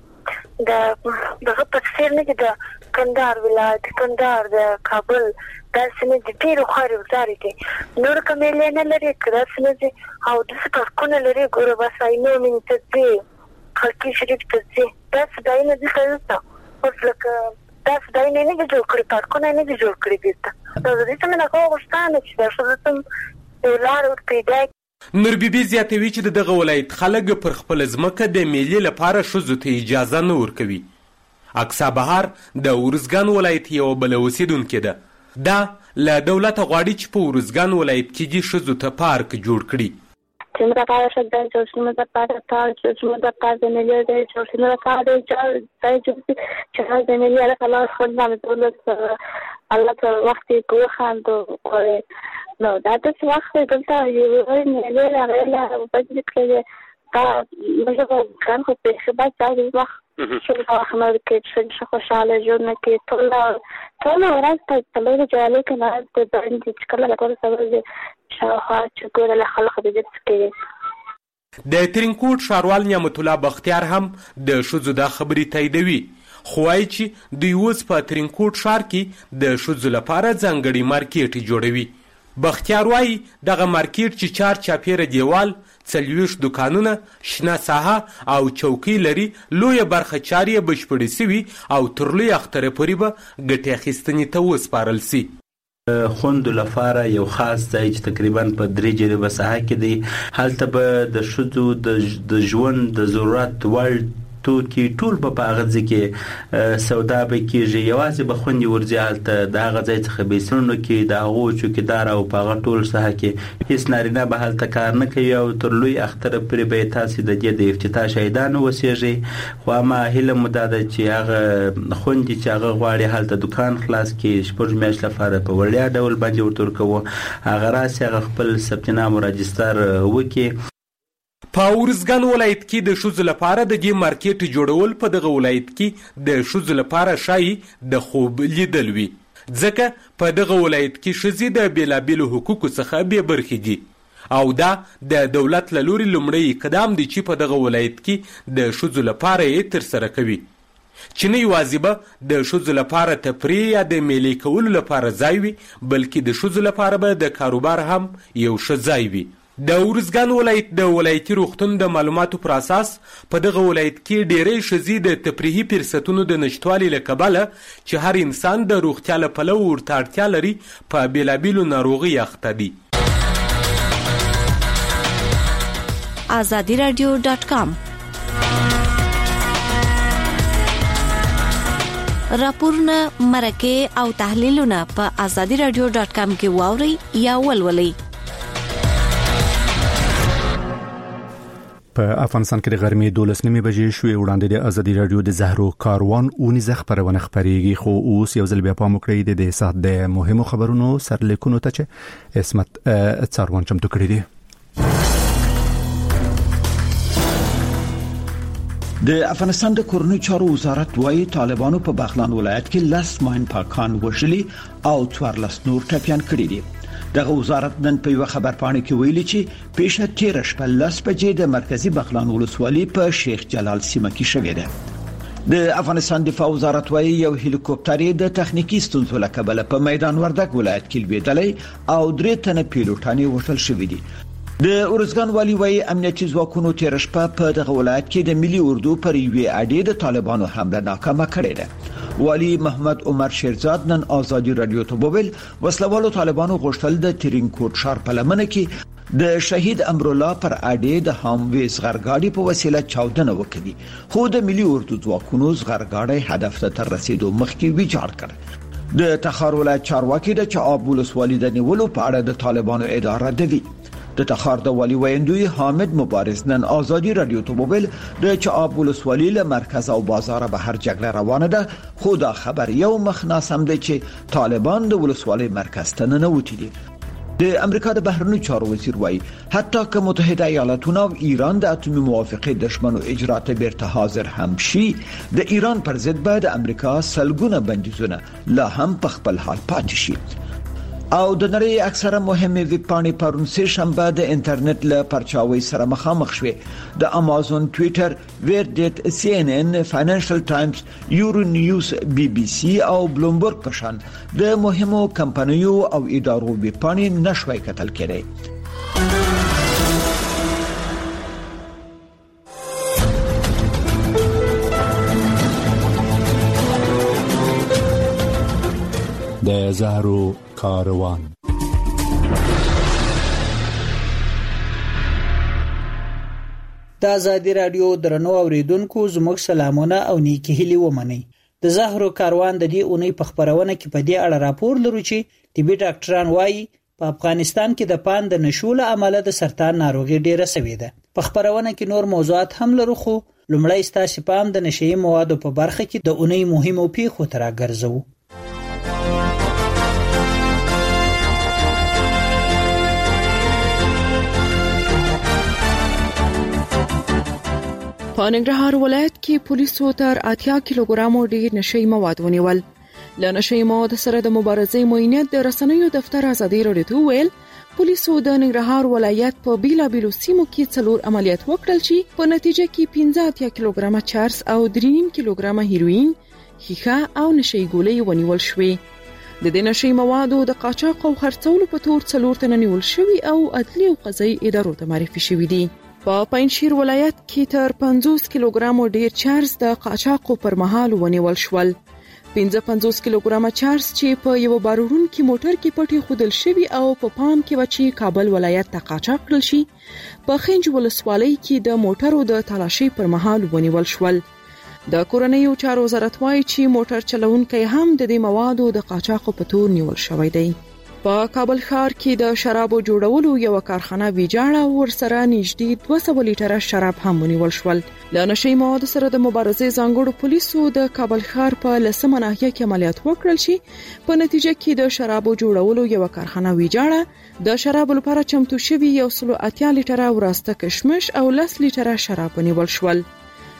دغه په څیر نه دي د کندهار ولایت کندهار د کابل داسې نه دي ډېرې خواروزارې دي. نور کمیلې نه لري که داسې نه دي او داسې پارکونه لري ګوره بس عینو مینې ته ځې خلقي شریف ته ځې داسې ځایونه دلته نشته. اوس لکه داسې ځایونه نه دي جوړ کړي پارکونه نه دي جوړ کړي بېرته نو د دې څه مې هغه غوښتنه چې دا ښځو ته یو لاره ور پیدا کړي. نور بیبي زیاتوي چې دغه ولایت خلک پر خپل ځمکه د میلې لپاره ښځو ته اجازه نه ورکوي. اقصا بهار د اورزګان ولایت یو بل اوسیدونکې ده. دا له دولته غواړي چې په اورزګان ولایت کې ښځو ته پارک جوړ کړي. Siamo da parte del giorno da parte giorno da parte nelle dei giorni da parte dai giorni c'è da nelle خلاص خدنا دولت الله وقت کو خاندو نو دا د وخت دلته یو نه لري په دې کې دا مجبور کان خو په خبرت دا وخت شو خبر کې چې خوشاله ژوند کې ټول ورځ ته تلوي جالي کنه د باندې کله لا کول سبب شاوخوا چې ګوره له خلکو د دې کې د ترینکوټ ښاروال نعمت الله بختیار هم د ښځو دا خبرې تاییدوي خو وایي چې دوی اوس په ترینکوټ ښار کې د ښځو لپاره ځانګړي مارکیټ جوړوي. بختیار وایي دغه مارکیټ چې 4 چاپیره دیوال 40 دکانونه شنه ساحه او چوکۍ لري لویه برخه چارې بشپړې سوي او تر لوی اختر پورې به ګټې اخیستنې ته وسپارل سي. خوندو لپاره یو خاص ځای چې تقریبا په 3 جریبه ساحه کې دی هلته به د ښځو د ژوند د ضرورت وړ توکي ټول په هغه ځای کې سودا به کېږي. یوازې به خوندې ورځي هلته د هغه ځای څخه بیسرونو کې د هغو چوکیدار او په هغه ټول ساحه کې هېڅ نارینه به هلته کار نه کوي او تر لوی اختره پورې به یې تاسې د دې د افتتاح شهیدانو اوسېږئ. خو اما هیله مو دا ده چې هغه خوندې چې هغه غواړي هلته دکان خلاص کړي 6 میاشتې لپاره په وړیا ډول باندې ورته ورکوو هغه راسي هغه خپل ثبت نام او راجستر وکړي. په اورزګان ولایت کې د ښځو لپاره د دې مارکیټ جوړول په دغه ولایت کې د ښځو لپاره شایي د خوب لیدل وي ځکه په دغه ولایت کې ښځې د بیلابیلو حقوقو څخه بې برخې دي او دا د دولت له لوري لومړی اقدام دی چې په دغه ولایت کې د ښځو لپاره یې ترسره کوي چې نه یوازې به د ښځو لپاره تفریح یا د میلې کولو لپاره ځای وي بلکې د ښځو لپاره به د کاروبار هم یو ښه ځای وي. د ارزګان ولایت د ولایتي روغتون د معلوماتو پر اساس په دغه ولایت کې ډېری ښځې د تفریحي فرصتونو د نشتوالي له کبله چې هر انسان د روغتیا له پلوه ورته اړتیا لري په بېلابېلو ناروغۍ اخته دي. azadiradio.com راپورونه مرکه او تحلیلونه په azadiradio.com کې واوري یا ولولئ. په افغانستان کې د غرمې 12 بجې شوې وړاندې د ازادي رادیو د زهرو کاروان اونیزه خبرونه خبريږي خو اوس یو ځل بیا پام وکړئ د سات د مهمو خبرونو سرلیکونو ته چې اسمت څاروان چمتو کړی دی. د افغانستان د کورنۍ چارو وزارت وايي طالبانو په بغلان ولایت کې لس ماین پاکان وشلي او 14 نور ټپيان کړی دي. دغه وزارت نن په یو خبرپاڼه کې ویلي چې پیښه 13 شپه 10 بجې د مرکزی بغلان ولسوالۍ په شیخ جلال سیمه کې شوې ده. د افغانستان دفاع وزارت وايي یو هلیکوپټر د تخنیکی ستونزو له کبله په میدان وردګ ولایت کې لویدلی او 3 تنه پیلوټان وشل شوي دي. د ارزګان والی وايي امنیتي ځواکونو 13 شپه په دغه ولایت کې د ملي اردو پر یوې اډې د طالبانو حمله ناکامه کړې ده. والی محمد عمر شیرزاد نن آزادی رادیو ته وویل وسلوالو طالبانو غوښتل د ترینکوټ ښار په لمنه کې د شهید امرالله پر اډې د هامویز غرګاډي په وسیله چاودنه وکړي خو د ملي اردو ځواکونو غرګاډي هدف ته تر رسیدو مخکې ویجاړ کړ. د تخار ولایت چارواکي د چعاب ولسوالۍ د نیولو په اړه د طالبانو اداره دوی. د تخار د والی ویندوی حامد مبارز نن آزادی رادیو ته وویل د چعاب ولسوالۍ له مرکز او بازار بهر جګړه روانه ده خو دا خبر یو مخ ناسم دی چې طالبان د ولسوالۍ مرکز ته ننوتي دي. د امریکا د بهرنیو چارو وزیر وایي حتی که متحده ایالاتونه او ایران د اتمی موافقه د شمنو اجرات بیرته حاضر هم شي د ایران پر ضد به د امریکا سلګونه بندیزونه لا هم په خپل حال پاتې شي. او د نړۍ اکثره مهمه ویب پاڼې پرون سه شنبه د انټرنیټ له پرچاوي سره مخامخ شوې. د امازون، ټوئیټر، ویردیټ، CNN، فاینانشل ټایمز، یورو نیوز، BBC او بلومبرګ په شان د مهمو کمپنیو او ادارو ویب پاڼې نشوي کتل کېدای. د زهرو کاروان. د ازادي رادیو درنو اوریدونکو زموږ سلامونه او نیکی هیلې ومنئ. د زهرو کاروان د دې اونۍ په خبرونه کې په دې اړه راپور لرو چې طبي ډاکټران وایي په افغانستان کې د پان د نشو له امله د سرطان ناروغي ډیره شوې ده. په خبرونه کې نور موضوعات هم لرو خو لومړی ستاسو پام د نشئی موادو په برخه کې د اونۍ مهمو پیښو ته راګرځو. په ننګرهار ولایت کې پولیسو تر 80 کیلوګرامو ډیر نشئی مواد ونیول. له نشئی مواد سره د مبارزې موینت د رسنیو دفتر ازادي رادیو ته ویل پولیسو د ننګرهار ولایت په بیلابیلو سیمو کې 4 عملیات وکړل چې په نتیجه کې 15 کیلوګرام چارس او 3.5 کیلوګرام هیروین، ښیښه او نشئی ګولۍ ونیول شوې. د دې نشئی موادو د قاچاق او خرڅولو په تور 4 تنه نیول شوي او عدلي او قضایي ادارو ته معرفي شوي دي. په پنځشیر ولایت کې تر 50 کیلوګرام ډیر چارس د قاچاقو پر مهال ونیول شول. 55 کیلوګرام چارس چې په یو بارورونکي موټر کې پټي خودل شوی او په پام کې وچی کابل ولایت ته قاچاق کړل شي. په خنج ولسوالۍ کې د موټرو د تلاشي پر مهال ونیول شول. د کورنیو چارو وزارت وايي چې موټر چلونکي هم د دې موادو د قاچاقو په تور نیول شوی دی. په کابل ښار کې د شرابو جوړولو یو کارخانه ویجاړه او ورسره نږدې 200 لیټره شراب هم ونیول شول. له نشئی موادو سره د مبارزې ځانګړو پولیسو د کابل ښار په لسمه ناحیه کې عملیات وکړل چې په نتیجه کې د شرابو جوړولو یو کارخانه ویجاړه، د شرابو لپاره چمتو شوی 180 لیټره وراسته کشمش او 10 لیټره شراب ونیول شول.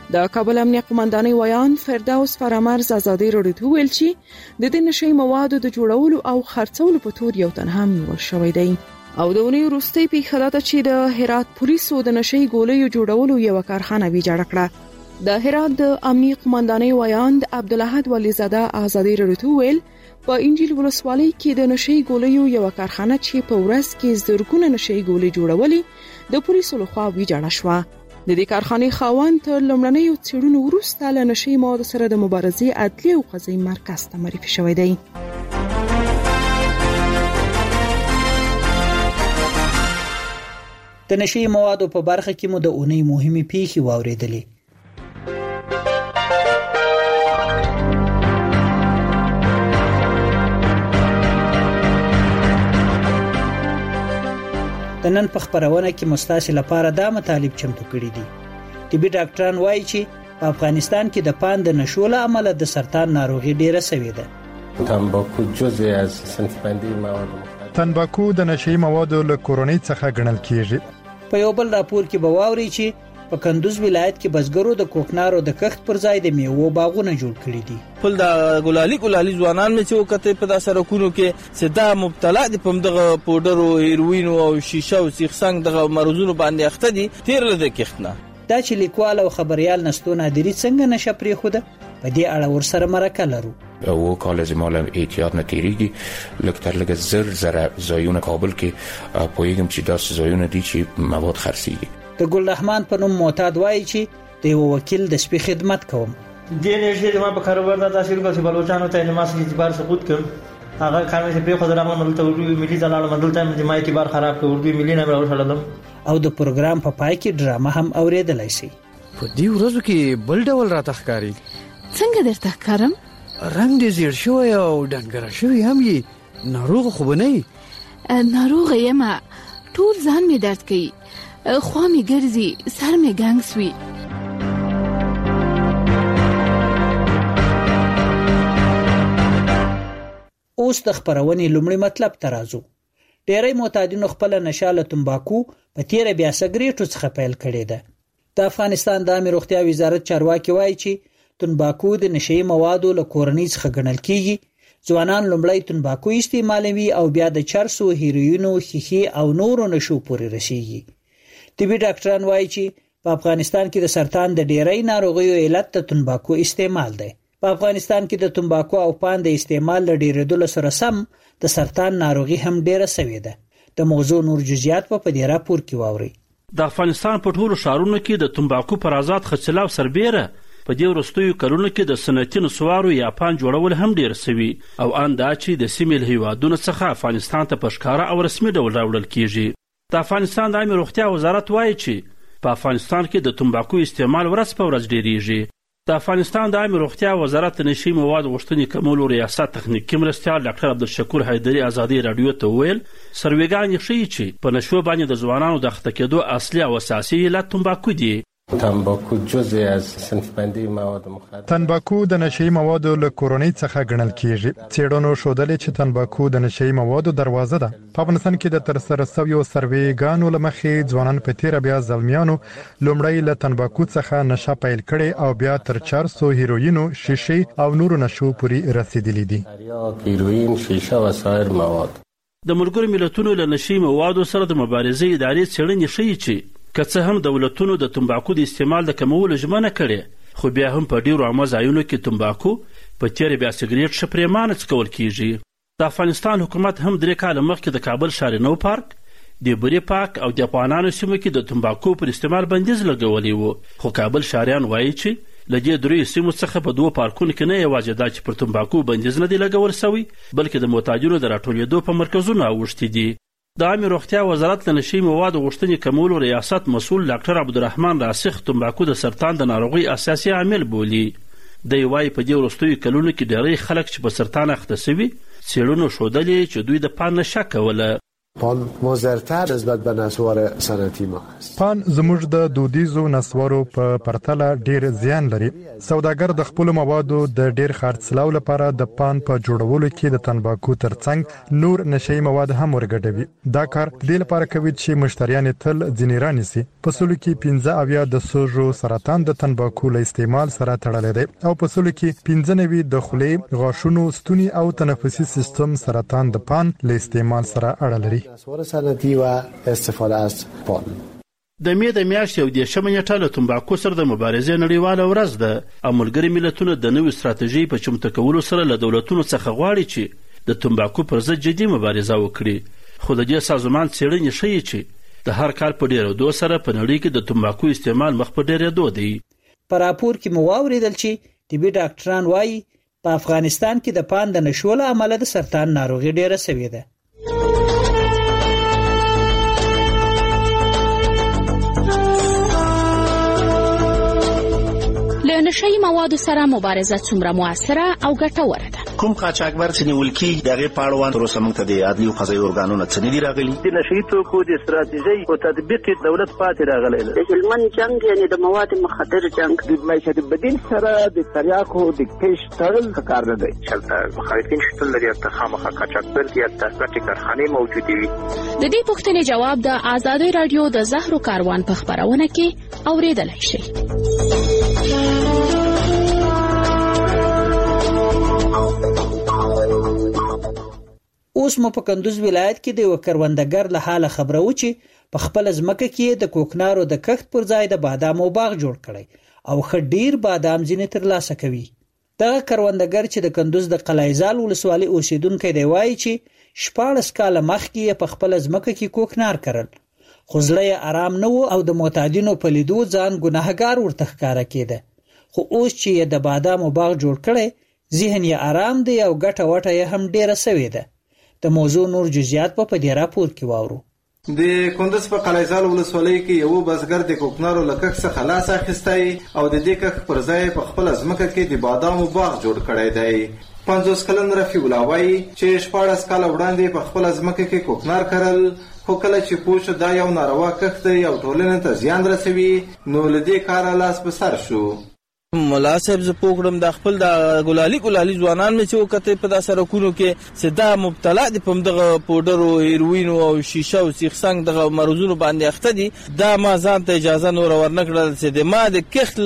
د کابل امنیه قومندانۍ ویان فردوس فرامرز ازادي راډیو ته ویل چې د دې نشي موادو د جوړولو او خرڅولو په تور یو تن هم نیول شوی دی. او د اونۍ وروستۍ پیښه دا چې د هرات پولیسو د نشي ګولیو جوړولو یو کارخانه ویجاړه کړه. د هرات د امنیه قومندانۍ ویان د عبدالاحد ولیزاده ازادي راډیو ته ویل په انجیل ولسوالۍ کې د نشي ګولیو یو کارخانه چې په ورځ کې زرګونه نشي ګولۍ جوړولې د پولیسو لخوا ویجاړه شوه. د دې کارخانې خاوند تر لومړنیو څېړنو وروسته له نشي موادو سره د مبارزې عدلي او قضایي مرکز ته معرفي شوی دی. د نشي موادو په برخه کې مو د اونۍ مهمه پیښې واوریدلې. د نن په خبرونه کې مستاسي لپاره دا مطالب چمتو کړی دي. طبي ډاکټران وایي چې په افغانستان کې د پان د نشو له امله د سرطان ناروغي ډیره شوې ده. تنباکو جزء از صنف بندی مواد مختلف. تنباکو د نشي موادو له کورونی څخه ګڼل کیږي. په یو بل راپور کې به واوري چې په کندوز ولایت کې بزګرو د کوکنارو د کښت پر ځای د میوو باغونه جوړ کړي دي. خپل د ګلالي ځوانان مې چې وکړي په داسې سرکونو کې چې دا مبتلا دي په دغه پودرو هیروین او شیشه او سیخسنګ دغه مرزونو باندې اخته دي تیر لده کښتنه. دا چې لیکوال او خبريال نستو نادری څنګه نشه پرې خوده په دې اړه ورسره مرکه لرو. او کال زمال احتیاط نتیریږي لکتر لګ زر زایونه کابل کې پویګم چې داس زایونه دي چې مواد خرڅيږي. د ګل رحمان په نوم معتاد وایي چې د یو وکیل د شپې خدمت کوم. د نشي ما په کاروبار د تحصیل کوم بلوچستان ته نماز کې اعتبار سقوط کوم. هغه کارمې چې په خزر امن ولته اردو ملي ځلاله مدل ته د ما اعتبار خراب کړ اردو ملي نه راوړل. او د پروګرام په پای کې ډرامه هم اوریدلای شي. په دې ورځو کې بل ډول راته ښکاری. څنګه درته ښکارم؟ رنگ دې زیړ شوی او ډنګره شوی هم یې. ناروغ خو به نه یې؟ ناروغ یم، ټول ځان مې درد کوي، خوا مې ګرځي، سر مې ګنګ سوی. اوس د خبرونې لومړی مطلب ته راځو. ډېری معتادینو خپل نشه له تمباکو په تیره بیا سګریټو څخه پیل کړې ده. د افغانستان د عامه روغتیا وزارت چارواکي وایي چې تمباکو د نشي موادو له کورنۍ څخه ګڼل کیږي. ځوانان لومړی تمباکو استعمالوي او بیا د چرسو، هیروینو، خیخي او نورو نشو پورې رسیږي. طبي ډاکټران وایي چې په افغانستان کې د سرطان د ډېری ناروغیو علت د تمباکو استعمال دی. په افغانستان کې د تمباکو او پان د استعمال له ډېرېدلو سره سم د سرطان ناروغي هم ډېره شوې ده. د موضوع نور جزئیات په دې راپور کې واورئ. د افغانستان په ټولو ښارونو کې د تمباکو پر آزاد خرڅلاو سربیره په دې وروستیو کلونو کې د صنعتي نسوارو یا پان جوړول هم ډېر سوي او ان دا چې د سیمې له هیوادونو څخه افغانستان ته په ښکاره او رسمي ډول راوړل کیږي. د افغانستان د عامه روغتیا وزارت وایي چې په افغانستان کې د تمباکو استعمال ورځ په ورځ ډېریږي. د افغانستان د عامه روغتیا وزارت د نشي مواد غوښتنې کمولو ریاست تخنیکي مرستیال ډاکټر عبدالشکور حیدري ازادي راډیو ته وویل سروېګانې ښیي چې په نشو باندې د ځوانانو د اخته کېدو اصلي او اساسي علت تمباکو دی. تنباکو جزء از صنف بندی مواد مخدر. تنباکو د نشي موادو له کورنۍ څخه ګڼل کیږي. څېړنو ښودلې چې تنباکو د نشي موادو دروازه ده. په افغانستان کې د ترسره شویو سروېګانو له مخې ځوانان په تیره بیا زلمیانو لومړی له تنباکو څخه نشه پیل کړي او بیا تر چرسو، هیروینو، شیشې او نورو نشو پورې رسیدلي دي. هیروین، شیشه و سایر مواد. د ملګرو ملتونو له نشي موادو سره د مبارزې ادارې څېړنې ښیي چې که څه هم دولتونو د تمباکو د استعمال د کمولو ژمنه کړې خو بیا هم په ډیرو عامه ځایونو کې تمباکو په تیره بیا سګریټ ښه پرېمانه څکول کیږي. د افغانستان حکومت هم 3 کاله مخکې د کابل ښار نو پارک، د بوري پاک او د افغانانو سیمو کې د تمباکو پر استعمال بندیز لګولی و. خو کابل ښاریان وایي چې له دې 3 سیمو څخه په 2 پارکونو کې نه یوازې دا چې پر تمباکو بندیز نه دی لګول شوی بلکې د معتادینو د راټولېدو په مرکزونو اوښتي دي. د عامه روغتیا وزارت له نشي موادو غوښتنې کمولو ریاست مسؤل ډاکټر عبدالرحمن راسخ تمباکو د سرطان د ناروغۍ اساسي عامل بولي. دی وايي په دې وروستیو کلونو کې ډېری خلک چې په سرطان اخته شوي څېړنو ښودلې چې دوی د پان نشه کوله. پان مضرتر نسبت به نسوار صنعتي ما است. پان زموږ د دودیزو نسوارو په پرتله ډیر زیان لري. سوداګر د خپل موادو د ډیر خرڅلاو لپاره د پان په جوړولو کې د تنباکو ترڅنګ نور نشئی مواد هم ورګډوي. دا کار د لپاره کوي چې مشتریان تل ځینې رانیسي. په سلو کې 15 د سوژو سرطان د تنباکو له استعمال سره تړلی دی او په سلو کې 15 د خولې، غاښونو، ستوني او تنفسي سیستم سرطان د پان له استعمال سره اړه لري. نسوار صنعتي و استفاده از پان. د مې د میاشتې او 10 نیټه له تنباکو سره د مبارزې نړیواله ورځ ده. ملګري ملتونه د نوې ستراتیژۍ په چمتو کولو سره له دولتونو څخه غواړي چې د تنباکو پر ضد جدي مبارزه وکړي. خو د دې سازمان څېړنې ښیي چې د هر کال په ډېرېدو سره په نړۍ کې د تنباکو استعمال مخ په ډېرېدو دی. په راپور کې مو واورېدل چې طبي ډاکټران وایي په افغانستان کې د پان د نشو له امله د سرطان ناروغي ډېره سوې ده. له نشئی موادو سره مبارزه څومره موثره او ګټوره ده؟ کوم قاچاقبر چې نیول کېږي د هغې په اړوند تر اوسه موږ ته د عدلي او قضایي ارګانونه څه نه دي راغلي. د نشئی توکو د استراتیژۍ په تطبیق کې دولت پاتې راغلی ده. د هلمند جنګ یعنې د مواد مخدر جنګ د معیشت بدیل سره د تریاکو د کیش تړل ښه کار نه دی. هلته مخالفین شتون لري، هلته خامخا قاچاقبر دي، هلته ګټې کارخانې موجودې وي. د دې پوښتنې جواب د ازادۍ راډیو د زهرو کاروان په خپرونه کې اورېدلی شئ. اوس مو په کندوز ولایت کې د یو کروندګر له حاله خبرو چې په خپل ځمکه کې د کوکنارو د کښت پر ځای د بادامو باغ جوړ کړي او ښه ډیر بادام ځینې ترلاسه کوي. دغه کروندګر چې د کندوز د قلعه‌زال ولسوالۍ اوسیدونکی دی وایي چې 14 کاله مخکې په خپل ځمکه کې کوکنار کرل، خو زړه یې آرام نه و او د معتادینو په لیدو ځان ګناهګار ورته ښکاره کېده. خو اوس چې یې د بادامو باغ جوړ کړی ذهن یې آرام دی او ګټه وټه یې هم ډیره سوې ده. د موضوع نور جزئیات په دې راپور کې واورو. د کندز په قلعه‌زال ولسوالۍ کې یو بزګر د کوکنارو له کښت څخه لاس اخیستی او د دې کښت پر ځای په خپل ځمکه کې د بادامو باغ جوړ کړی دی. 50 کلن رفیع الله وایي چې 14 کاله وړاندې په خپل ځمکه کې کوکنار کرل، خو کله چې پوه شو دا یو ناروا کښت دی او ټولنې ته زیان رسوي نو له دې کاره لاس په سر شو. مولا صاحب زه پوکړم د خپل د ګلالي ځوانان مې چې وکتې په داسې سړکونو کې چې دا مبتلا دي په همدغه پوډرو، هیروینو او شیشه او سیخسنګ دغه مرضونو باندې اخته دي. دا ما ځان ته اجازه نور ورنه کړل چې د ما د کښت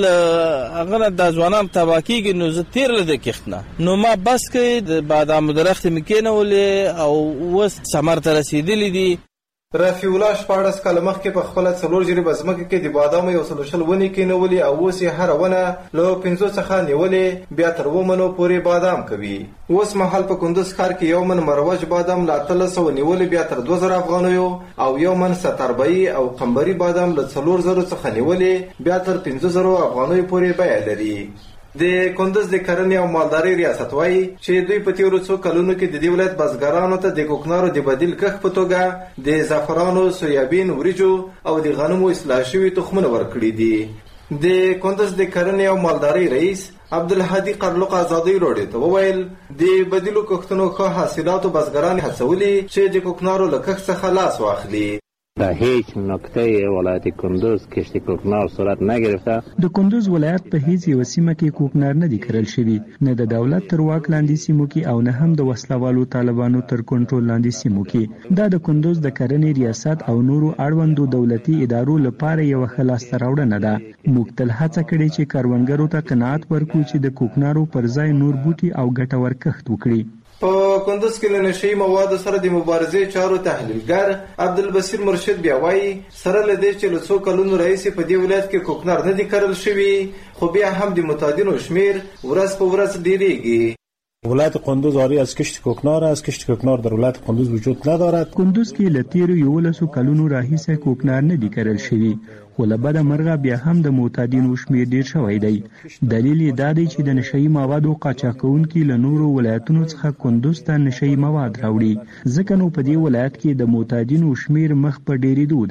هغه نه د ځوانان تباه کېږي نو زه تېر له د کښت نه نو ما بس کې د بادامو درختې مې کېنولې او اوس ثمر ته رسېدلي دي. رفیع الله 14 کاله مخکې په خپل 4 جریبه ځمکه کې د بادامو یو سلوشل ونې کېنولې او اوس یې هره ونه له 5 څخه نیولې بیا تر 2 منو پورې بادام کوي. اوس مهال په کندوز ښار کې یو من مروج بادام له 1300 نیولې بیا تر 2000 افغانیو او یو من ستربئی او قمبري بادام له 4000 څخه نیولې بیا تر 5000 افغانیو پورې بیه لري. د کندوز د کرنې او مالدارۍ ریاست وایي چې دوی په تیرو څو کلونو کې د دې ولایت بزګرانو ته د کوکنارو د بدیل کښت په توګه د زعفرانو، سویابین، وریجو او د غنمو اصلاح شوي تخمونه ورکړي دي. د کندوز د کرنې او مالدارۍ رئیس عبدالهادي قرلق ازادۍ راډیو ته وویل د بدیلو کښتونو ښه حاصلاتو بزګران هڅولي چې د کوکنارو له کښت څخه لاس واخلي. در هیچ نقطه ولایت کندوز کشت کوکنار صورت نگرفته. د کندوز ولایت په هیڅ یو سیمه کې کوکنار نه دی کرل شوی، نه د دولت تر واک لاندې سیمو کې او نه هم د وسلوالو طالبانو تر کنټرول لاندې سیمو کې. دا د کندوز د کرنې ریاست او نورو اړوندو دولتي ادارو لپاره یو ښه لاسته راوړنه ده. موږ تل هڅه کړې چې کروندګرو ته قناعت ورکړو چې د کوکنارو پر ځای نور بوټي او ګټور کښت وکړي. په کندوز کې له نشئی موادو سره د مبارزې چارو تحلیلګر عبدالبصیر مرشد بیا وایي سره له دې چې له څو کلونو راهیسې په دې ولایت کې کوکنار نه دي کرل شوي خو بیا هم د متادینو شمیر ورځ په ورځ ډیریږي. ولایت کندوز آری از کشت کوکنار است. کشت کوکنار در ولایت کندوز وجود ندارد. کندوز کې له تیرو 11 کلونو راهیسې کوکنار نه دي کرل شوي خو له بده مرغه بیا هم د معتادینو شمیر ډیر شوی دی. دلیل یې دا دی چې د نشئی موادو قاچاقونکي له نورو ولایتونو څخه کندوز ته نشئی مواد راوړي ځکه نو په دې ولایت کې د معتادینو شمیر مخ په ډیریدو دی.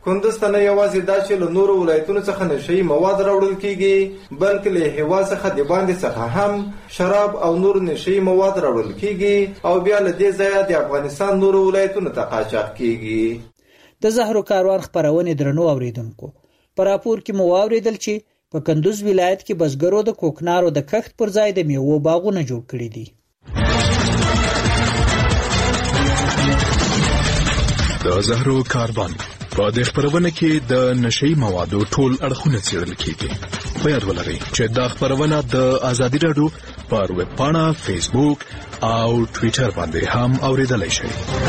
کندوز ته نه یوازې دا چې له نورو ولایتونو څخه نشهیي مواد راوړل کیږي بلکې له هیواد څخه د باندې څخه هم شراب او نور نشهیي مواد راوړل کیږي او بیا له دې ځایه د افغانستان نورو ولایتونو ته قاچاق کیږي. د زهرو کاروان خبرونه درنو اوریدونکو په راپور کې مو واوریدل چې په کندوز ولایت کې بزګرو د کوکنارو د کښت پر ځای د میوو باغونه جوړ کړي دي. د زهرو کاروان په دې خبرونه کې د نشهیي موادو ټول اړخونه څېړل کیږي. په یاد ولرئ چې دا خبرونه د آزادي راډیو پر ویب پاڼه، فیسبوک او ټویټر باندې هم اوریدلای شئ.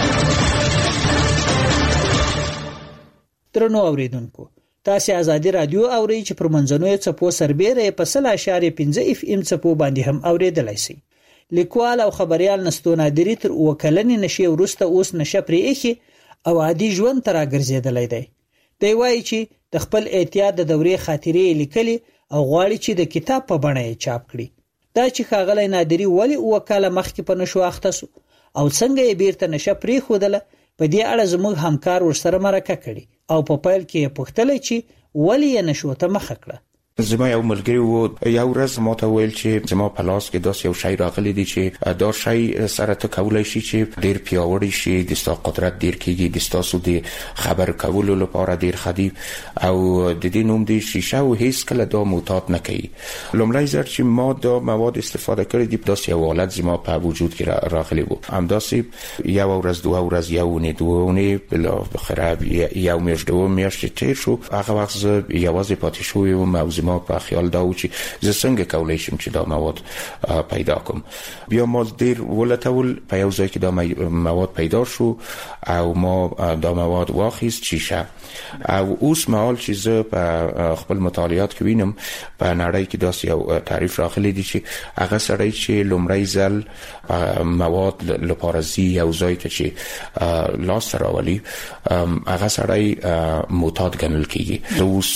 درنو اوریدونکو تاسو آزادي رادیو اورئ چې پر منځنوي څپو سربېره په 0.5 FM څپو باندې هم اوریدلای شئ. لیکوال او خبريال نستو نادری تر وکلنې نشي ورسته اوس نشه پرې اخی او عادي ژوند تر راګرځیدلای دی. دی وایي چې د خپل احتیاط د دورې خاطرې لیکلي او غواړي چې د کتاب په بڼه چاپ کړي. دا چې ښاغلی نادری ولی وکاله مخکې په نشو اخته سو او څنګه یې بیرته نشه پرې خودله په دې اړه زموږ همکار ورسره مرکه کړي او په پیل کې پوښتنه چې ولی یې نشو ته مخه کړه. زما یو ملګری وو یو ورځ ما ته ویل چې زما په لاس کې داس یو شی راغلی دی چې دا شی سره ته کولای شي چې ډیر پیاوړی شي، د ستا قدرت ډیر کیږي، د تاسو د خبر کولو لپاره ډیر خدي او د دې نوم دی شیشه او هیڅ کله دا معتاد نه کوي. لومړی ځل چې ما دا مواد استفاده کړی دی داس یو حالت زما په وجود کې راغلی وو. همداسې یو ورځ دوه ورځ یو نه بلا خراب یو میاشت دوه میاشت تیر شو. هغه وخت زه یوازې پاتې شوم او ما په خیال دا و چې زه څنګه کولای شم چې دا مواد پیدا کوم. بیا ما ډیر ولټول په یو ځای کې دا مواد پیدا شو او ما دا مواد واخیست شیشه. او اوس مهال چې زه په خپل مطالعات کې وینم په نړۍ کې داسې یو تعریف راغلی دی چې هغه سړی چې لومړی ځل مواد لپاره زی یو ځای ته چې لاس راولي هغه سړی معتاد ګڼل کیږي. اوس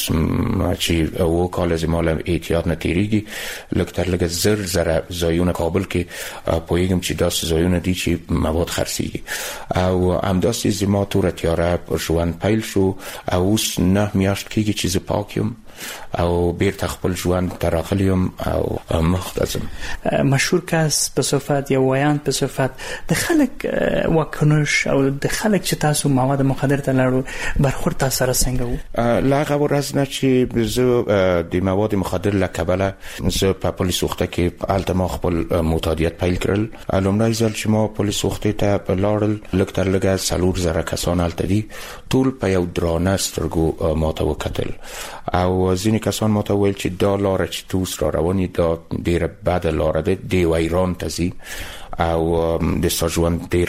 چې وکاله زمال احتیاط نه تیریږي لکه لکه زر ځایونه کابل کې پویګم چې داس ځایونه دي چې مواد خرڅيږي او همداسې زما تور تیاره ژوند پیل شو او اوس 9 میاشت کېږي چې زه پاکم او بیرته خپل ژوند تراخلیم او مختصم. مشهور کس په صفت یا ویان په صفت د خلک وکنش او د خلک چې تاسو مواد مخدر ته لاړو برخورد تاسو سره څنګه وو؟ لاغه ورځ نه چې زه د مواد مخدر لکبله زه په پولیس وخته کې الته خپل معتادیت پیل کړل. لومړی ځل چې ما پولیس وخته ته لاړل لکه تر لګه 4000 کسان الته دي ټول په یو درانه سترګو ماته وکتل او ځینې کسان ماته ویل چې دا لاره چې توس را رواني دا ډیره بده لاره ده دی وایران ته ځي او د ژوند ډیر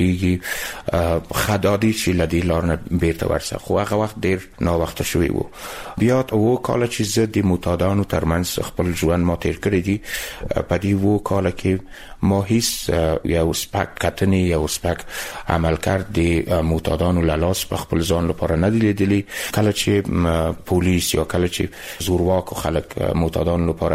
خرابېږي خدادي چې لدی لار نه بیرته ورسه. خو هغه وخت ډیر ناوخته شوی وو. بیا وو کال چې زه د معتادانو ترمنځ خپل ژوند ما تیر کړی دی په دې وو کال کې ما هیڅ یو سپک کتنې یو سپک عمل کرد د معتادانو لاس په خپل ځان لپاره نه لیدلی. کله چې پولیس یا کله چې زورواکو خلک معتادانو لپاره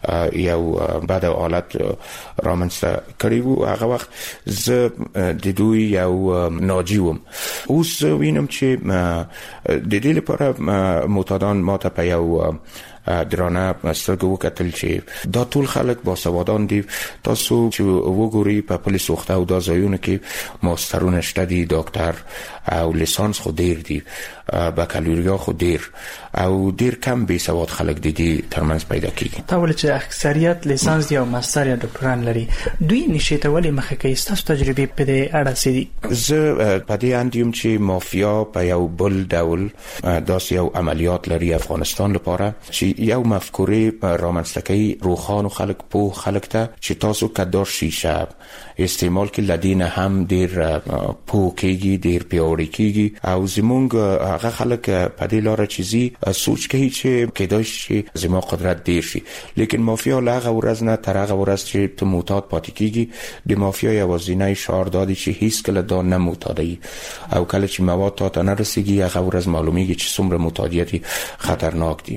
یو بد حالت رامنځته کړیو هغه وخت زه د دوی یو ناجی وم. اوس وینم چې د دې لپاره معتادان ماته په یو درانه سترګو وکتل چې دا ټول خلک باسوادان دي. تاسو چې وګورئ په پولیس وخته او دا ځایونه کې ماسترونه شته دي، ډاکټر او لیسانس خو ډیر دي، بکالوریا خو ډیر او ډیر کم بې سواد خلک دي ترمنځ پیدا کیږي. تا ول چې اکثریت لیسانس دی او ماستر یا ډاکټران لري دوی نشي ته ولې مخه کوي؟ تاسو تجربه په دې اړه څه دي؟ زه په دې اندیم چې مافیا په یو بل ډول داس یو عملیات لري افغانستان لپاره چې یو مفکوره رامنځته کوي روخانو خلک په خلک ته چې تاسو کدار شیشه استعمال کې لدینه هم ډیر پوکيږي ډیر پیوړی کیږي او زمونږ هغه خلک په دې لار چیزي سوچ کوي چې کېدای شي زموږ قدرت ډیر شي. لیکن مافیا لاغه ورځ نه تر هغه ورځ چې ته معتاد پاتې کیږي د مافیا یوازینی شعار دادی چې هیڅ کله دا نه معتادي او کله چې مواد ته نه رسیږي هغه ورځ معلومیږي چې څومره معتادیت خطرناک دي.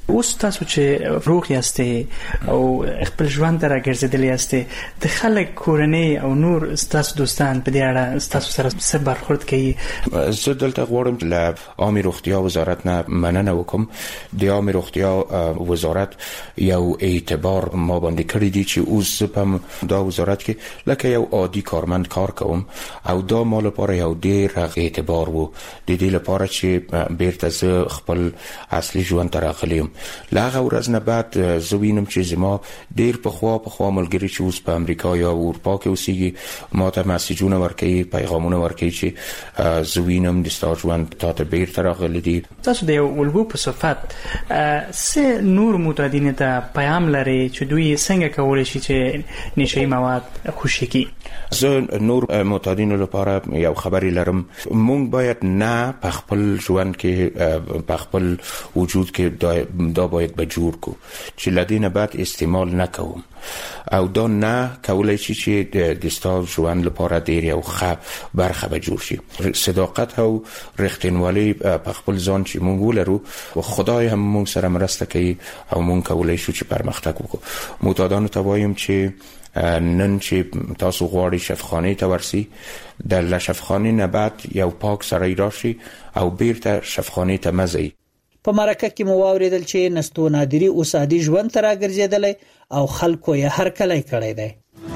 اوس تاسو چې روغ یاستئ او خپل ژوند ته راګرځېدلي یاستئ د خلک کورنۍ او نور ستاسو دوستان په دې اړه ستاسو سره څه برخورد کوي؟ زه دلته غواړم له عامه روغتیا وزارت نه مننه وکم. د عامه روغتیا وزارت یو اعتبار ما باندې کړی دی چې اوس په دا وزارت کې لکه یو عادي کارمند کار کوم او دا مال لپاره یو ډیر اعتبار وو د دې لپاره چې بیرته زه خپل اصلي ژوند ته راغلم. لاغه ورځ نه بعد زه وینم چې زما ډیر په خوا ملګری چې اوس په امریکا یا اروپا کې اوسېږي ما ته مسیجونه ورکوي، پیغامونه ورکوي چې زه وینم د ستا ژوند تا ته بیرته راغلی دی. تاسو د یو الګو په صفت څه نور معتادین ته پیغام لري چې دوی څنګه کولی شي چې نشهیي مواد خوشي کړي؟ زه نور معتادینو لپاره یو خبري لرم. مونږ باید نه په خپل ژوند کې په خپل وجود کې دا باید به جوړ کو چې لدینه بعد استعمال نکوم او دا نه کولای شي چې د ستا ژوند لپاره ډیر یو ښه برخه به جوړ شي. صداقت او رښتینولي په خپل ځان چې مونږ ولرو او خدای هم مونږ سره مرسته کوي او مونږ کولای شو چې پرمختګ وکړو. معتادانو ته وایم چې نن چې تاسو غواړئ شفاخانه ته ورسئ د شفاخانه نه بعد یو پاک سړی راشي او بیرته شفاخانه ته مزئ. په مرکه کې مو واوریدل چې نستو نادری اوس عادي ژوند ته راګرځېدلی او خلکو یې هر کله کړی دی.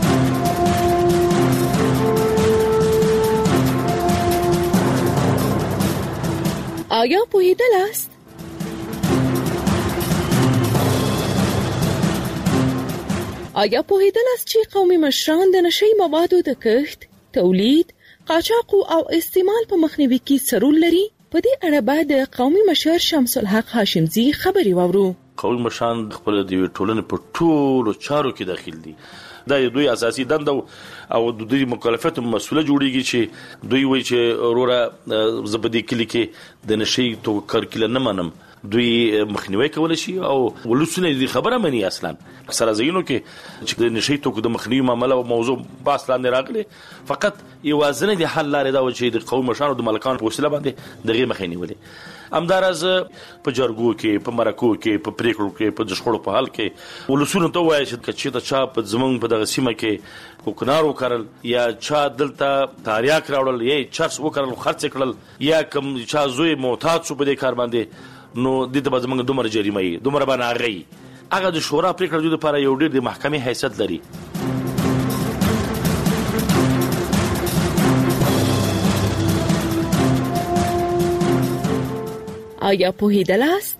آیا پوهیدلاست؟ آیا پوهیدلاست چې قومي مشران د نشهیي موادو د کښت، تولید، قاچاق او استعمال په مخنیوي کې څه رول لري؟ په دې اړه باید د قومي مشر شمس الحق هاشمزي خبري واورو. قومي مشران خپل د ټولنې په ټولو چارو کې داخل دي. دا دوی اساسي دنده او د دوی مکلفیت مسؤلیت جوړیږي چې دوی وایي چې وروره زبدي کلی کې د نشهیي توکو کارکله نه منم، دوی مخنیوي کول شي او ولسونه دې خبره مني. اصلا سره زینو کې چې د نشهیي توکو د مخنیوي معاملې او موضوع باس لاندې راغلي، فقط یوازینی د حل لارې دا و چې د قومي مشرانو د ملکانو په وسیله باندې دغه مخنیوي. همداراز په جرګو کې، په مرکو کې، په پریکړو کې، په دشخړو په حل کې ولسونه ته وایي چې چا په زمونږ په دغه سیمه کې کوکنار وکړل یا چا دلته تاریاک راوړل یا چرس وکړل خرڅ کړل یا کوم چا زوی معتاد شو په دې کار باندې، نو د دې په زمونږ دومره جریمه یې دومره باندې هغه هغه د شورا پریکړه لپاره یو ډېر د محکمې حیثیت لري. آیا پوهیدلاست؟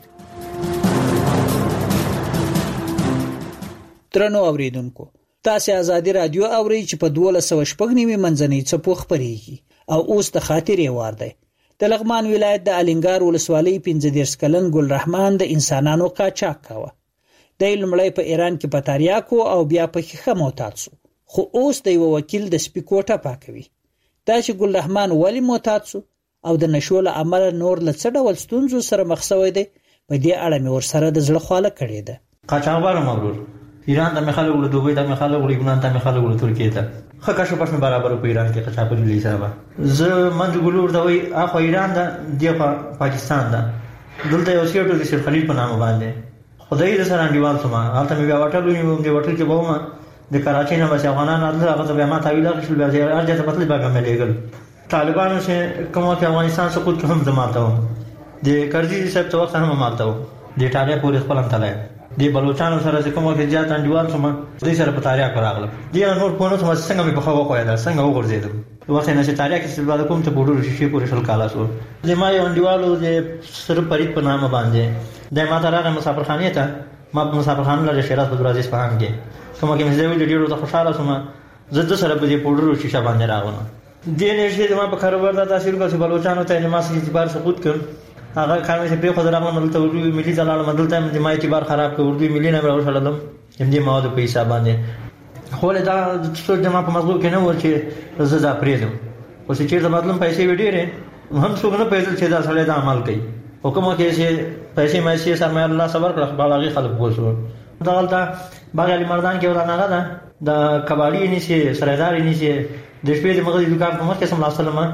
درنو اوریدونکو، تاسو آزادي رادیو اورئ چې په 1290 منځنۍ څپو خبريږي او اوس د خاطرې وار دی. د لغمان ولایت د الینګار ولسوالۍ 15 کلن ګل رحمان د انسانانو قاچاق کاوه. د لمړی په ایران کې په تاریاکو او بیا په خخه معتاد شو، خو اوس د یو وکیل د سپیکوټه پاکوي. دا چې ګل رحمان ولی معتاد شو او د نشو له امله نور له څه ډول ستونزو سره مخ شوی دی، په دې اړه مې ورسره د زړه خواله کړې ده. قاچاقبر مغرور ایران ته مخاله ول، دوبۍ ته مخاله ول، یونان ته مخاله ول، ترکیه ته خکه شو پښنه برابر په ایران کې قاچاقبر لري صاحب. زه منځ ګلور دا وای اخو ایران دا دی پاکستان دا دلته یو سیټو د شیخ خلیل په نامه باندې خدای دې سره انډیوال سم هلته مې بیا وټلو نیو دې وټل کې بومه د کراچۍ نه بس افغانان هغه بیا ما تعویل غشل بیا ارجه ته پتلې باګه مې لګل. طالبانو چې کومه کې افغانستان سقوط کوم زماته و د کرزي صاحب ته وخت هم مالته و د ایټالیا پورې خپل انتلای د بلوچستان سره چې کومه کې ځات انډیوال سم دې سره په تاریخ راغله. دې نور په نو څنګه مې په خوا کوی دا څنګه وګرځیدم وخت نه چې تاریخ کې سلبا کوم ته بوډو شي پورې شل کاله سو د ما یو انډیوالو د سر پریت په نامه باندې د ما ترغه مسافرخانه ته ما مسافرخانه لري شیراز په دروازې سپهان کې کومه کې مې زوی ډیرو ته خوشاله سم زه سره په دې بوډو شي باندې راغلم. دې نشي د ما په کاروبار د تاثیر کوي بلوچستان ته ما سې اعتبار سقوط کړ هغه کار چې په خدای رحمان ملته اردو ملي ځلال مدلته د ما اعتبار خراب کړ اردو ملي نه راوړلم دې ما د پیسې باندې خو له دا څو د ما په مزلو کې نه و چې زه دا پریدم او چې د مطلب پیسې وډیره هم څو نه پیسې چې دا سره د عمل کوي او کومه کې چې پیسې مې سي سره الله صبر کړ بالاغي خلک وښو دا غلطه باغ علي مردان کې ورانه ده د کباړي نشي سردار نشي د شپې د مغرب دکان په مخ کې سم لاسلمه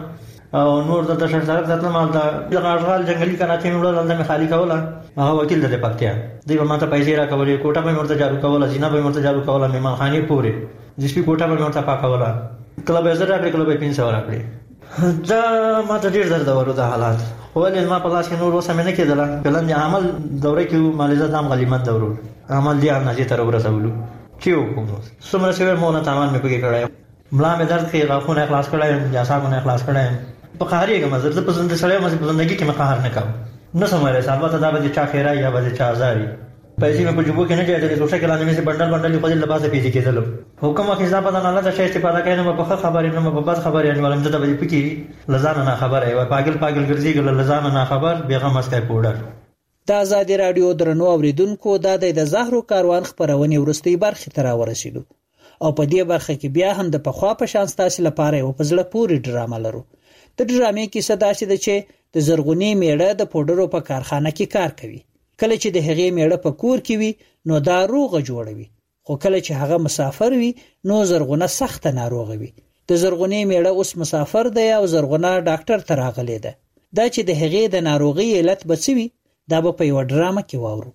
او نور د شرطرک ځاتنه مال د اشغال جنگلي کراچۍ وړل د خالی کوله هغه وکیل د پکتیا دی په ماته پیسې را کولې کوټه به مرته جارو کوله زینا به مرته جارو کوله مهمان خاني پورې جسپی کوټه به مرته پاکوله کله به زړه کړې کله به 500 را کړې دا ماته ډیر درد ورو د حالات ولې ما په لاس کې نور وسه مې نه کېدله بلند د عمل دوره کې مالزه دام غلیمت دورو عمل دی نه چې تر ورسولو کیو کوم څومره سوي مونږ ته عمل مې پکې کړای ملا مې درد کې غاښونه خلاص کړای یا صاحبونه خلاص کړای په قهري کې مزه زه په زنده سره مزه په زندګي کې مقهر نه کوم نه سماره صاحب ته دا به چا خیره یا به چا ازاري پیسې مې په جوبو کې نه جاي د دوشه کې لاندې مې سي بندل په لباس پیږي کېدل حکم کې ځا په نه ته شي استفاده کوي نو په خبرې نه په بد خبرې نه ولم ته به پکې لزان نه خبره وي پاگل ګرځي ګل لزان نه خبر بیغه مسکای پوډر د آزادي رادیو درنو اوریدونکو د زهرو کاروان خبرونه ورستي برخه تر ورسېدو او په دې برخه کې بیا هم د پخوا په شان ستاسو لپاره یو پزړه پوری ډرامه لرو د ډرامې کې صدا شي چې د زرغونی میړه د پودرو په کارخانه کې کار کوي کله چې د هغې میړه په کور کې وي نو دا روغه جوړوي خو کله چې هغه مسافر وي نو زرغونه سخت ناروغه وي د زرغونی میړه اوس مسافر دی او زرغونه ډاکټر ته راغلی ده دا چې د هغې د ناروغي علت بچوي دا به په یو ډرامه کې واورو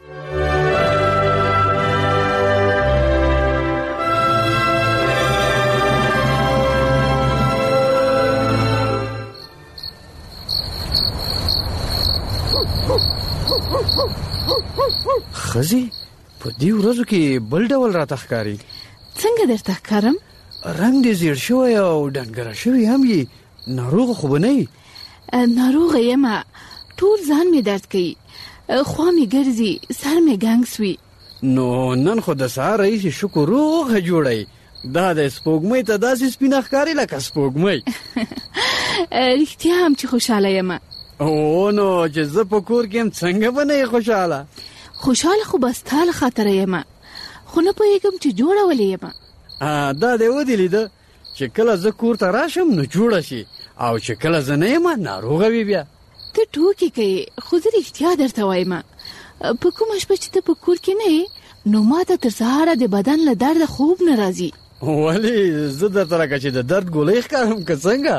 خزي په دې ورځو کې بل ډول راته ښکاري څنګه درته ښکارم رنگ دې زیړ شوی او ډنګره شوی هم یې ناروغ خو به نه یې ناروغه یم ټول ځان مې درد کوي خوا مې ګرځي سر مې ګنګ سوي نو نن خو د سهار رئیس شکر روغه جوړی دا د سپوږمۍ ته داسې سپینه ښکاري لکه سپوږمۍ رښتیا هم چې خوشحاله یم او نو چې زه په کور کې هم څنګه به نه یې خوشحاله خو بس تا له خاطره یم خو نه پوهېږم چې جوړه ولې یم دا دې ودې لیده چې کله زه کور ته راشم نو جوړه شي او چې کله زه نه یم ناروغه وي بیا ته ټوکې کوې خو زه رښتیا درته وایم په کومه شپه چې ته په کور کې نه یې نو ما ته تر سهاره د بدن له درده خوب نه راځي ولې زه درته لکه چې د درد ګولۍ ښکارم که څنګه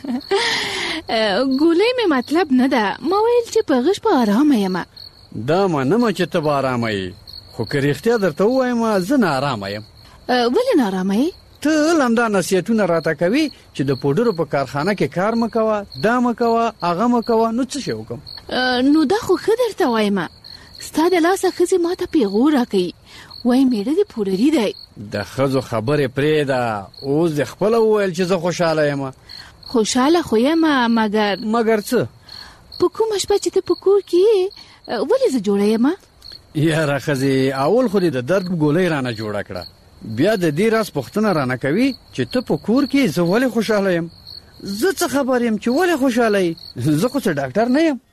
ګولۍ مې مطلب نه ده ما ویل چې په غش په ارامه یم دا منمه چې ته به ارامه یې خو که رښتیا درته ووایم زه ناارامه یم ولې ناارامه یې ته همدا نصیحتونه راته کوي چې د پوډرو په کارخانه کې کار مه کوه دا مه کوه هغه مه کوه نو څه شی وکړم نو دا خو ښه درته وایم ستا د لاسه ښځې ما ته پیغور راکوي وایي میړه دې پوډري دی د ښځو خبرې پرېږده اوس دې خپله وویل چې زه خوشحاله یم خوشحاله خو یم مګر څه په کومه شپه چې ته په کور کې یې ولې زه جوړه یم یاره ښځې اول خو دې د درد ګولۍ رانه جوړه کړه بیا د دې راز پوښتنه رانه کوي چې ته په کور کې زه ولې خوشحاله یم زه څه خبر یم چې ولې خوشحاله یې زه خو څه ډاکټر نه یم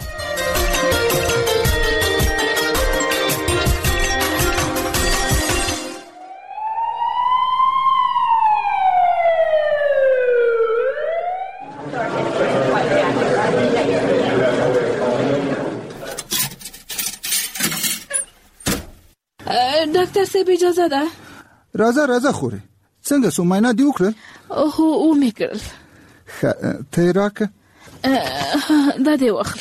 ډاکټر صاحب اجازه ده راځه خوره څنګه سو معاینه دی وکړل هو مې کړل ته راکه دا دی واخله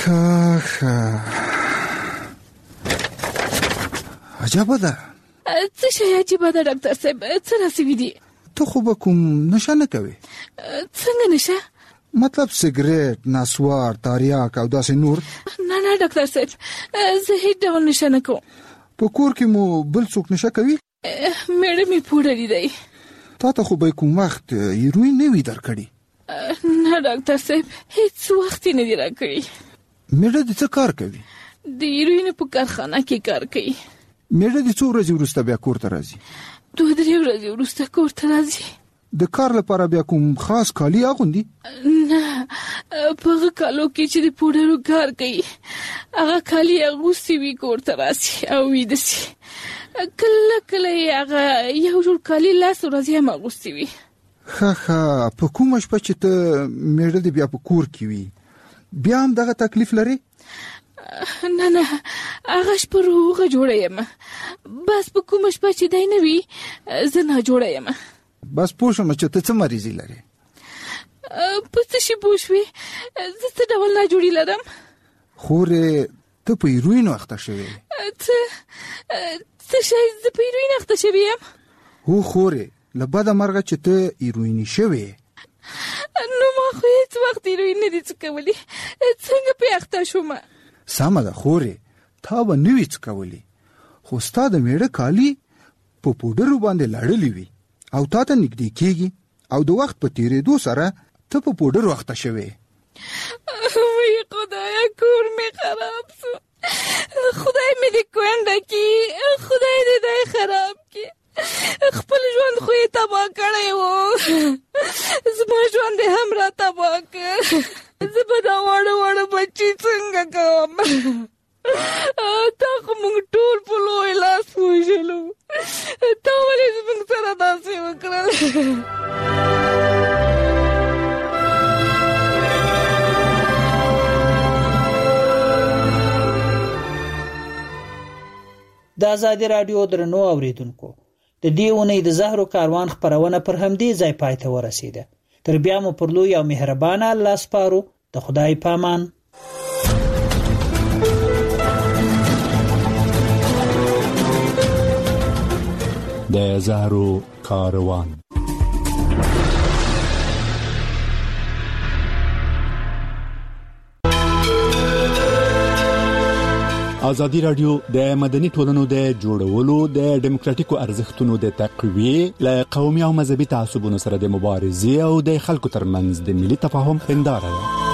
عجبه ده څه شی عجیبه ده ډاکټر صاحب څه راسوي دي ته خو به کوم نشه نه کوي څنګه نشه مطلب سیګریټ نسوار تاریاک او داسې نور نه ډاکټر صاحب زه هیڅ ډول نشه نه کوم په کور کې مو بل څوک نشه کوي میړه مې پوډري دی تا ته خو به کوم وخت هیروین نه وي درکړي نه ډاکټر صاحب هیڅ وخت نه دی راکړي میړه دې څه کار کوي د هیروین په کارخانه کې کار کوي میړه دې څو ورځې وروسته بیا کور ته راځي 2-3 ورځې وروسته کور ته راځي د کار لپاره بیا کوم خاص کالي اغوندي نه په هغه کالو کې چې د پوډرو کار کوي هغه کالي اغوستي وي کور ته راسي او ویده سي کله هغه یو جوړ کالي لاس ورځې هم اغوستي وي ښه په کومه شپه چې ته میړه دې بیا په کور کې وي بیا هم دغه تکلیف لري نه هغه شپه روغه جوړه یم بس په کومه شپه چې دی نه وي زه نه جوړه یم بس پوه شم چې ته څه مریضي لري په څه شي پوه شوې زه څه ډول ناجوړي لرم خورې ته په هیروین اخته شوې څه شی زه په هیروین اخته شوې یم هو خورې له بده مرغه چې ته هیرویني شوې نو ما خو هیڅ وخت هیروین نه دي څه کولی څنګه پې اخته شوم سمه ده خورې تا به نه وي څه کولی خو ستا د میړه کالي په پوډرو باندې لړلي وي او تا ته نږدې کېږي او د وخت په تېرېدو سره ته په پوډرو اخته شوې وی خدایا کور مې خراب شو خدای مې دې کونډه کړي خدای دې دی خراب کړي خپل ژوند خو یې تباه کړی و زما ژوند یې هم را تباه کړ زه به دا واړه بچي څنګه کوم تا خو موږ ټول په لوی لاس وژلو تا ولې زموږ سره داسې وکړل د ازادي راډیو درنو اوریدونکو د دې اونۍ د زهرو کاروان خپرونه پر همدې ځای پای ته ورسیده تر بیا مو پر لوی او مهربانه الله سپارو د خدای پامان د زهرو کاروان ازادي راډیو د مدني ټولنو د جوړولو د ډیموکراتیکو ارزښتونو د تقویه ل قومي او مذهبي تعصبونو سره د مبارزې او د خلکو ترمنځ د ملي تفاهم هنداره ده